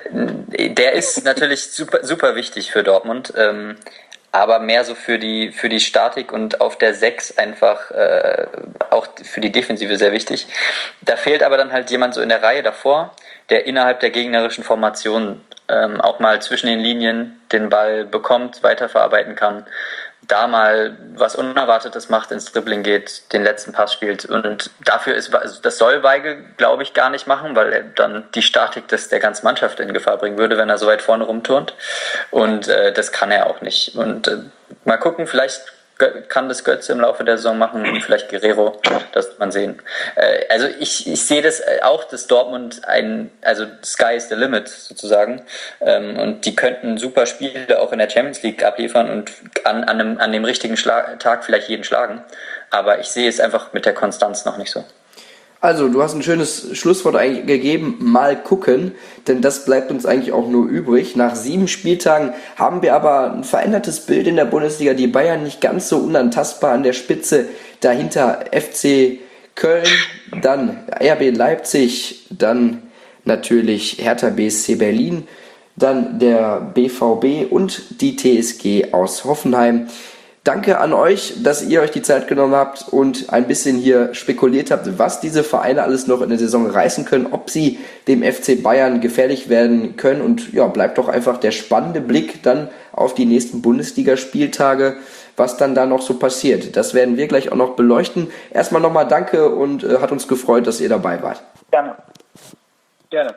der ist natürlich super, super wichtig für Dortmund. Ähm, aber mehr so für die für die Statik und auf der sechs einfach äh, auch für die Defensive sehr wichtig. Da fehlt aber dann halt jemand so in der Reihe davor, der innerhalb der gegnerischen Formation ähm, auch mal zwischen den Linien den Ball bekommt, weiterverarbeiten kann, da mal was Unerwartetes macht, ins Dribbling geht, den letzten Pass spielt. Und dafür ist, also das soll Weigl, glaube ich, gar nicht machen, weil er dann die Statik des, der ganzen Mannschaft in Gefahr bringen würde, wenn er so weit vorne rumturnt. Und äh, das kann er auch nicht. Und äh, mal gucken, vielleicht kann das Götze im Laufe der Saison machen und vielleicht Guerrero, das wird man sehen. Äh, also ich, ich sehe das auch, dass Dortmund ein, also Sky is the limit sozusagen, ähm, und die könnten super Spiele auch in der Champions League abliefern und an, an, einem, an dem richtigen Schlag, Tag vielleicht jeden schlagen, aber ich sehe es einfach mit der Konstanz noch nicht so. Also, du hast ein schönes Schlusswort eigentlich gegeben, mal gucken, denn das bleibt uns eigentlich auch nur übrig. Nach sieben Spieltagen haben wir aber ein verändertes Bild in der Bundesliga, die Bayern nicht ganz so unantastbar an der Spitze, dahinter F C Köln, dann R B Leipzig, dann natürlich Hertha B S C Berlin, dann der B V B und die T S G aus Hoffenheim. Danke an euch, dass ihr euch die Zeit genommen habt und ein bisschen hier spekuliert habt, was diese Vereine alles noch in der Saison reißen können, ob sie dem F C Bayern gefährlich werden können. Und ja, bleibt doch einfach der spannende Blick dann auf die nächsten Bundesligaspieltage, was dann da noch so passiert. Das werden wir gleich auch noch beleuchten. Erstmal nochmal danke und äh, hat uns gefreut, dass ihr dabei wart. Gerne. Gerne.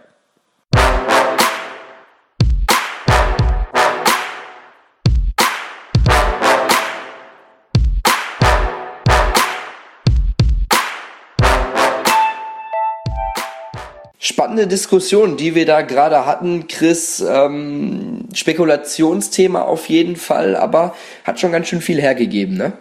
Spannende Diskussion, die wir da gerade hatten, Chris. Ähm, Spekulationsthema auf jeden Fall, aber hat schon ganz schön viel hergegeben, ne?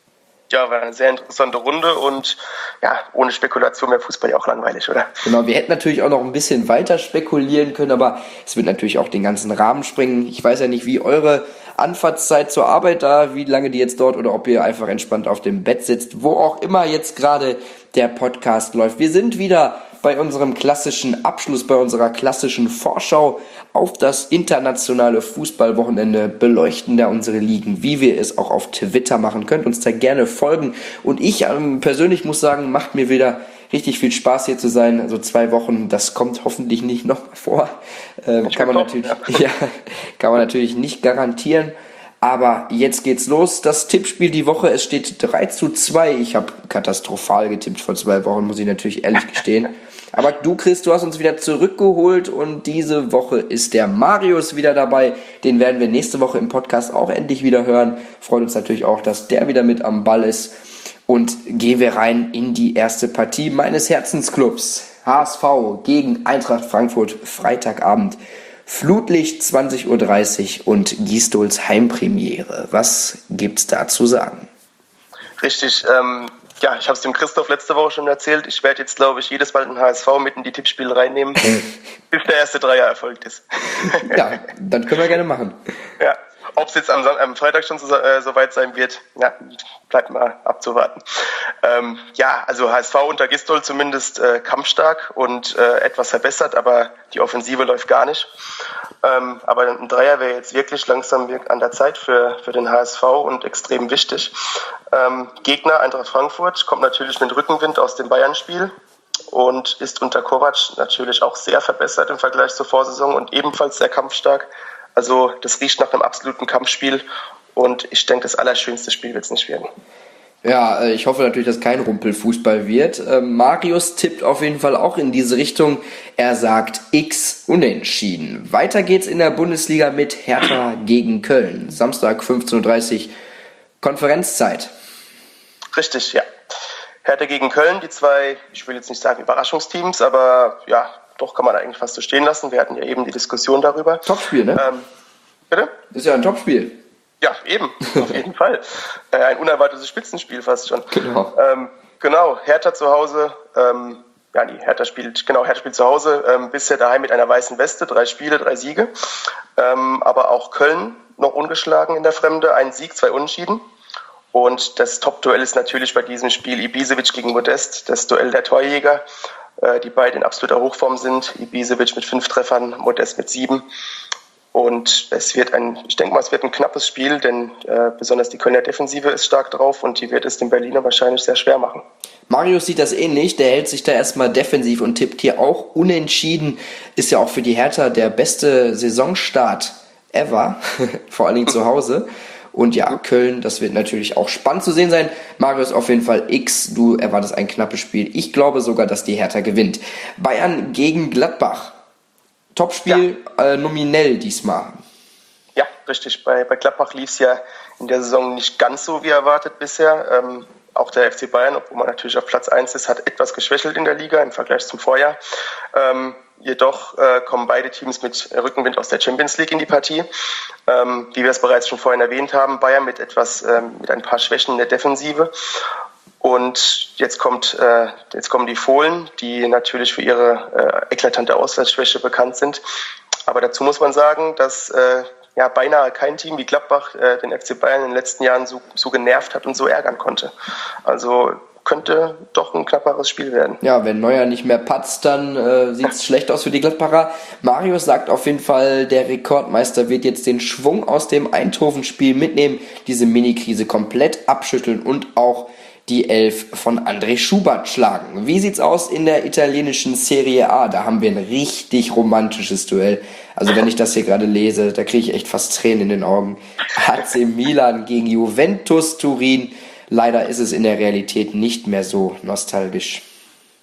Ja, war eine sehr interessante Runde und ja, ohne Spekulation wäre Fußball ja auch langweilig, oder? Genau, wir hätten natürlich auch noch ein bisschen weiter spekulieren können, aber es wird natürlich auch den ganzen Rahmen sprengen. Ich weiß ja nicht, wie eure Anfahrtszeit zur Arbeit da, wie lange die jetzt dort oder ob ihr einfach entspannt auf dem Bett sitzt, wo auch immer jetzt gerade der Podcast läuft. Wir sind wieder bei unserem klassischen Abschluss, bei unserer klassischen Vorschau auf das internationale Fußballwochenende, beleuchten da unsere Ligen, wie wir es auch auf Twitter machen. Könnt uns da gerne folgen. Und ich ähm, persönlich muss sagen, macht mir wieder richtig viel Spaß hier zu sein. Also zwei Wochen, das kommt hoffentlich nicht noch mal vor. Ähm, kann man natürlich, ja, kann man natürlich nicht garantieren. Aber jetzt geht's los. Das Tippspiel die Woche, es steht drei zu zwei. Ich habe katastrophal getippt vor zwei Wochen, muss ich natürlich ehrlich gestehen. Aber du, Chris, du hast uns wieder zurückgeholt und diese Woche ist der Marius wieder dabei. Den werden wir nächste Woche im Podcast auch endlich wieder hören. Freut uns natürlich auch, dass der wieder mit am Ball ist. Und gehen wir rein in die erste Partie meines Herzensclubs. H S V gegen Eintracht Frankfurt, Freitagabend. Flutlicht zwanzig Uhr dreißig und Gisdols Heimpremiere. Was gibt's da zu sagen? Richtig, ähm, ja, ich habe es dem Christoph letzte Woche schon erzählt. Ich werde jetzt, glaube ich, jedes Mal den H S V mit in die Tippspiele reinnehmen, bis der erste Dreier erfolgt ist. Ja, dann können wir gerne machen. Ja, ob es jetzt am, Son- am Freitag schon so, äh, soweit sein wird, ja, bleibt mal abzuwarten. Ähm, ja, also H S V unter Gisdol zumindest äh, kampfstark und äh, etwas verbessert, aber die Offensive läuft gar nicht. Ähm, aber ein Dreier wäre jetzt wirklich langsam an der Zeit für, für den H S V und extrem wichtig. Ähm, Gegner Eintracht Frankfurt kommt natürlich mit Rückenwind aus dem Bayern-Spiel und ist unter Kovac natürlich auch sehr verbessert im Vergleich zur Vorsaison und ebenfalls sehr kampfstark. Also das riecht nach einem absoluten Kampfspiel und ich denke, das allerschönste Spiel wird es nicht werden. Ja, ich hoffe natürlich, dass kein Rumpelfußball wird. Marius tippt auf jeden Fall auch in diese Richtung. Er sagt X unentschieden. Weiter geht's in der Bundesliga mit Hertha gegen Köln. Samstag fünfzehn Uhr dreißig, Konferenzzeit. Richtig, ja. Hertha gegen Köln, die zwei, ich will jetzt nicht sagen Überraschungsteams, aber ja, doch kann man eigentlich fast so stehen lassen. Wir hatten ja eben die Diskussion darüber. Topspiel, ne? Ähm, bitte? Das ist ja ein Topspiel. Ja, eben, auf jeden Fall. Äh, ein unerwartetes Spitzenspiel fast schon. Genau. Ähm, genau, Hertha zu Hause, ähm, ja, die Hertha spielt, genau, Hertha spielt zu Hause, ähm, bisher daheim mit einer weißen Weste, drei Spiele, drei Siege. Ähm, aber auch Köln noch ungeschlagen in der Fremde, ein Sieg, zwei Unentschieden. Und das Top-Duell ist natürlich bei diesem Spiel Ibisevic gegen Modest, das Duell der Torjäger, äh, die beide in absoluter Hochform sind. Ibisevic mit fünf Treffern, Modest mit sieben. Und es wird ein, ich denke mal, es wird ein knappes Spiel, denn äh, besonders die Kölner Defensive ist stark drauf und die wird es den Berliner wahrscheinlich sehr schwer machen. Marius sieht das ähnlich, der hält sich da erstmal defensiv und tippt hier auch unentschieden. Ist ja auch für die Hertha der beste Saisonstart ever, vor allen Dingen zu Hause. Und ja, Köln, das wird natürlich auch spannend zu sehen sein. Marius auf jeden Fall X, du erwartest ein knappes Spiel. Ich glaube sogar, dass die Hertha gewinnt. Bayern gegen Gladbach. Topspiel, ja. äh, nominell diesmal. Ja, richtig. Bei, bei Gladbach lief es ja in der Saison nicht ganz so wie erwartet bisher. Ähm, auch der F C Bayern, obwohl man natürlich auf Platz eins ist, hat etwas geschwächelt in der Liga im Vergleich zum Vorjahr. Ähm, jedoch äh, kommen beide Teams mit Rückenwind aus der Champions League in die Partie. Ähm, wie wir es bereits schon vorhin erwähnt haben, Bayern mit etwas, ähm, mit ein paar Schwächen in der Defensive. Und jetzt kommt, äh, jetzt kommen die Fohlen, die natürlich für ihre äh, eklatante Auswärtsschwäche bekannt sind. Aber dazu muss man sagen, dass äh, ja beinahe kein Team wie Gladbach äh, den F C Bayern in den letzten Jahren so, so genervt hat und so ärgern konnte. Also könnte doch ein knapperes Spiel werden. Ja, wenn Neuer nicht mehr patzt, dann äh, sieht es schlecht aus für die Gladbacher. Marius sagt auf jeden Fall, der Rekordmeister wird jetzt den Schwung aus dem Eindhoven-Spiel mitnehmen, diese Mini-Krise komplett abschütteln und auch die Elf von André Schubert schlagen. Wie sieht's aus in der italienischen Serie A? Da haben wir ein richtig romantisches Duell. Also wenn ich das hier gerade lese, da kriege ich echt fast Tränen in den Augen. A C Milan gegen Juventus Turin. Leider ist es in der Realität nicht mehr so nostalgisch.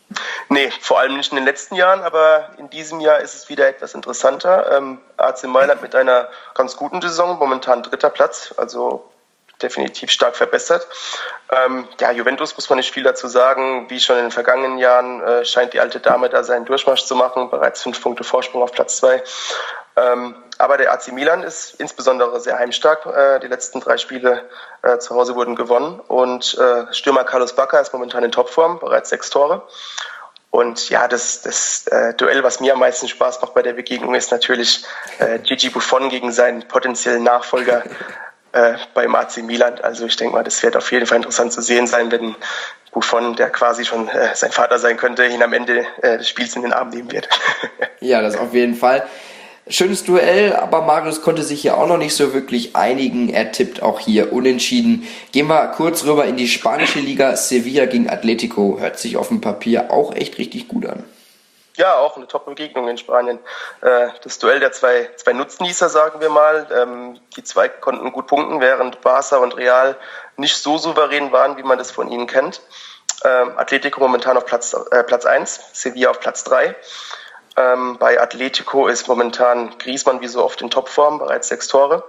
Nee, vor allem nicht in den letzten Jahren, aber in diesem Jahr ist es wieder etwas interessanter. Ähm, A C Mailand mit einer ganz guten Saison, momentan dritter Platz, also definitiv stark verbessert. Ähm, ja, Juventus muss man nicht viel dazu sagen. Wie schon in den vergangenen Jahren äh, scheint die alte Dame da seinen Durchmarsch zu machen, bereits fünf Punkte Vorsprung auf Platz zwei. Ähm, aber der A C Milan ist insbesondere sehr heimstark. Äh, die letzten drei Spiele äh, zu Hause wurden gewonnen und äh, Stürmer Carlos Bacca ist momentan in Topform, bereits sechs Tore. Und ja, das, das äh, Duell, was mir am meisten Spaß macht bei der Begegnung, ist natürlich äh, Gigi Buffon gegen seinen potenziellen Nachfolger äh, beim A C Milan. Also ich denke mal, das wird auf jeden Fall interessant zu sehen sein, wenn Buffon, der quasi schon äh, sein Vater sein könnte, ihn am Ende äh, des Spiels in den Arm nehmen wird. Ja, das auf jeden Fall. Schönes Duell, aber Marius konnte sich hier auch noch nicht so wirklich einigen. Er tippt auch hier unentschieden. Gehen wir kurz rüber in die spanische Liga. Sevilla gegen Atletico. Hört sich auf dem Papier auch echt richtig gut an. Ja, auch eine Top-Begegnung in Spanien. Das Duell der zwei, zwei Nutznießer, sagen wir mal. Die zwei konnten gut punkten, während Barca und Real nicht so souverän waren, wie man das von ihnen kennt. Atletico momentan auf Platz, äh, Platz eins, Sevilla auf Platz drei. Ähm, bei Atletico ist momentan Griezmann wie so oft in Topform, bereits sechs Tore.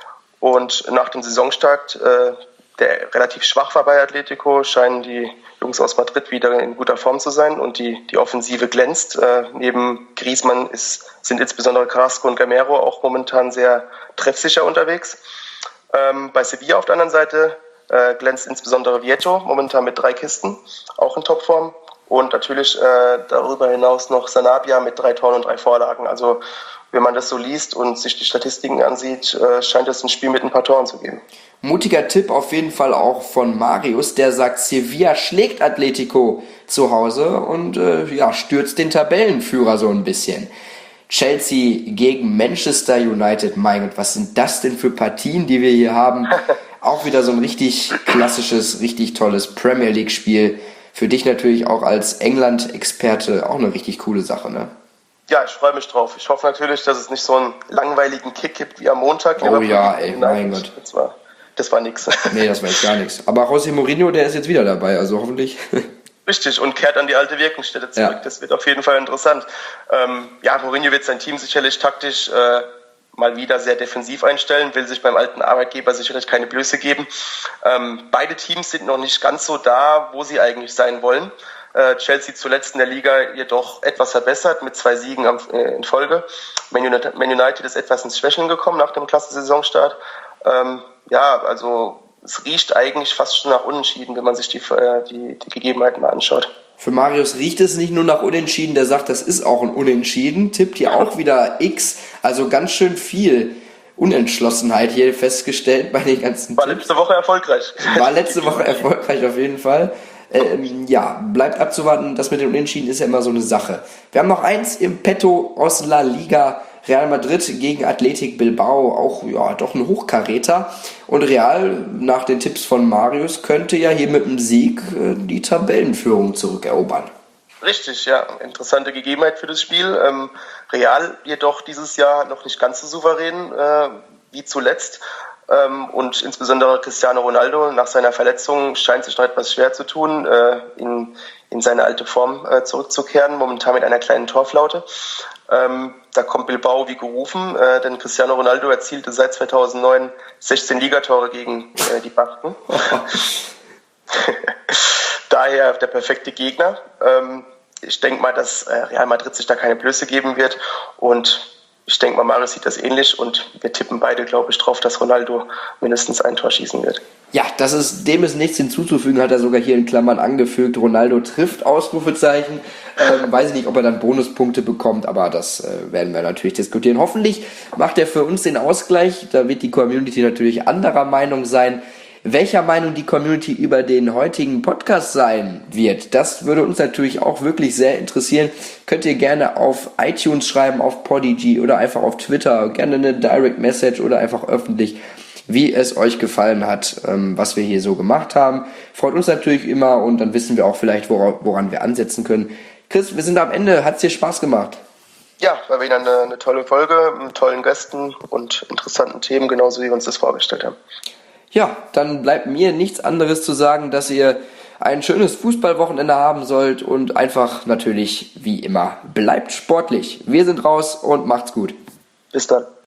Und nach dem Saisonstart, äh, der relativ schwach war bei Atletico, scheinen die Jungs aus Madrid wieder in guter Form zu sein und die, die Offensive glänzt. Äh, neben Griezmann ist, sind insbesondere Carrasco und Gamero auch momentan sehr treffsicher unterwegs. Ähm, bei Sevilla auf der anderen Seite äh, glänzt insbesondere Vieto, momentan mit drei Kisten, auch in Topform. Und natürlich äh, darüber hinaus noch Sanabria mit drei Toren und drei Vorlagen. Also wenn man das so liest und sich die Statistiken ansieht, äh, scheint es ein Spiel mit ein paar Toren zu geben. Mutiger Tipp auf jeden Fall auch von Marius, der sagt, Sevilla schlägt Atletico zu Hause und äh, ja, stürzt den Tabellenführer so ein bisschen. Chelsea gegen Manchester United, mein Gott, was sind das denn für Partien, die wir hier haben? Auch wieder so ein richtig klassisches, richtig tolles Premier League Spiel. Für dich natürlich auch als England-Experte auch eine richtig coole Sache, ne? Ja, ich freue mich drauf. Ich hoffe natürlich, dass es nicht so einen langweiligen Kick gibt wie am Montag. Oh ja, ey, mein Gott. Das war, das war nix. Nee, das war echt gar nichts. Aber José Mourinho, der ist jetzt wieder dabei, also hoffentlich. Richtig, und kehrt an die alte Wirkungsstätte zurück. Ja. Das wird auf jeden Fall interessant. Ähm, ja, Mourinho wird sein Team sicherlich taktisch äh, mal wieder sehr defensiv einstellen, will sich beim alten Arbeitgeber sicherlich keine Blöße geben. Ähm, beide Teams sind noch nicht ganz so da, wo sie eigentlich sein wollen. Äh, Chelsea zuletzt in der Liga jedoch etwas verbessert mit zwei Siegen am, äh, in Folge. Man United, Man United ist etwas ins Schwächeln gekommen nach dem klasse Saisonstart. Ähm, ja, also es riecht eigentlich fast schon nach Unentschieden, wenn man sich die, äh, die, die Gegebenheiten mal anschaut. Für Marius riecht es nicht nur nach Unentschieden, der sagt, das ist auch ein Unentschieden, tippt hier auch wieder X, also ganz schön viel Unentschlossenheit hier festgestellt bei den ganzen War Tipps. letzte Woche erfolgreich. War letzte Woche erfolgreich auf jeden Fall. Ähm, ja, bleibt abzuwarten, das mit den Unentschieden ist ja immer so eine Sache. Wir haben noch eins im Petto aus La Liga, Real Madrid gegen Athletic Bilbao, auch ja doch ein Hochkaräter. Und Real, nach den Tipps von Marius, könnte ja hier mit dem Sieg äh, die Tabellenführung zurückerobern. Richtig, ja. Interessante Gegebenheit für das Spiel. Ähm, Real jedoch dieses Jahr noch nicht ganz so souverän äh, wie zuletzt. Ähm, und insbesondere Cristiano Ronaldo nach seiner Verletzung scheint sich noch etwas schwer zu tun, äh, in, in seine alte Form äh, zurückzukehren, momentan mit einer kleinen Torflaute. Ähm, da kommt Bilbao wie gerufen, äh, denn Cristiano Ronaldo erzielte seit zweitausendneun sechzehn Ligatore gegen äh, die Basken. Daher der perfekte Gegner. Ähm, ich denke mal, dass äh, Real Madrid sich da keine Blöße geben wird und ich denke mal, Marius sieht das ähnlich und wir tippen beide, glaube ich, drauf, dass Ronaldo mindestens ein Tor schießen wird. Ja, das ist, dem ist nichts hinzuzufügen, hat er sogar hier in Klammern angefügt. Ronaldo trifft, Ausrufezeichen. Ähm, weiß ich nicht, ob er dann Bonuspunkte bekommt, aber das äh, werden wir natürlich diskutieren. Hoffentlich macht er für uns den Ausgleich. Da wird die Community natürlich anderer Meinung sein. Welcher Meinung die Community über den heutigen Podcast sein wird, das würde uns natürlich auch wirklich sehr interessieren. Könnt ihr gerne auf iTunes schreiben, auf Podigy oder einfach auf Twitter, gerne eine Direct Message oder einfach öffentlich, wie es euch gefallen hat, ähm, was wir hier so gemacht haben. Freut uns natürlich immer und dann wissen wir auch vielleicht, woran, woran wir ansetzen können. Chris, wir sind am Ende. Hat es dir Spaß gemacht? Ja, war wieder eine, eine tolle Folge mit tollen Gästen und interessanten Themen, genauso wie wir uns das vorgestellt haben. Ja, dann bleibt mir nichts anderes zu sagen, dass ihr ein schönes Fußballwochenende haben sollt und einfach natürlich wie immer bleibt sportlich. Wir sind raus und macht's gut. Bis dann.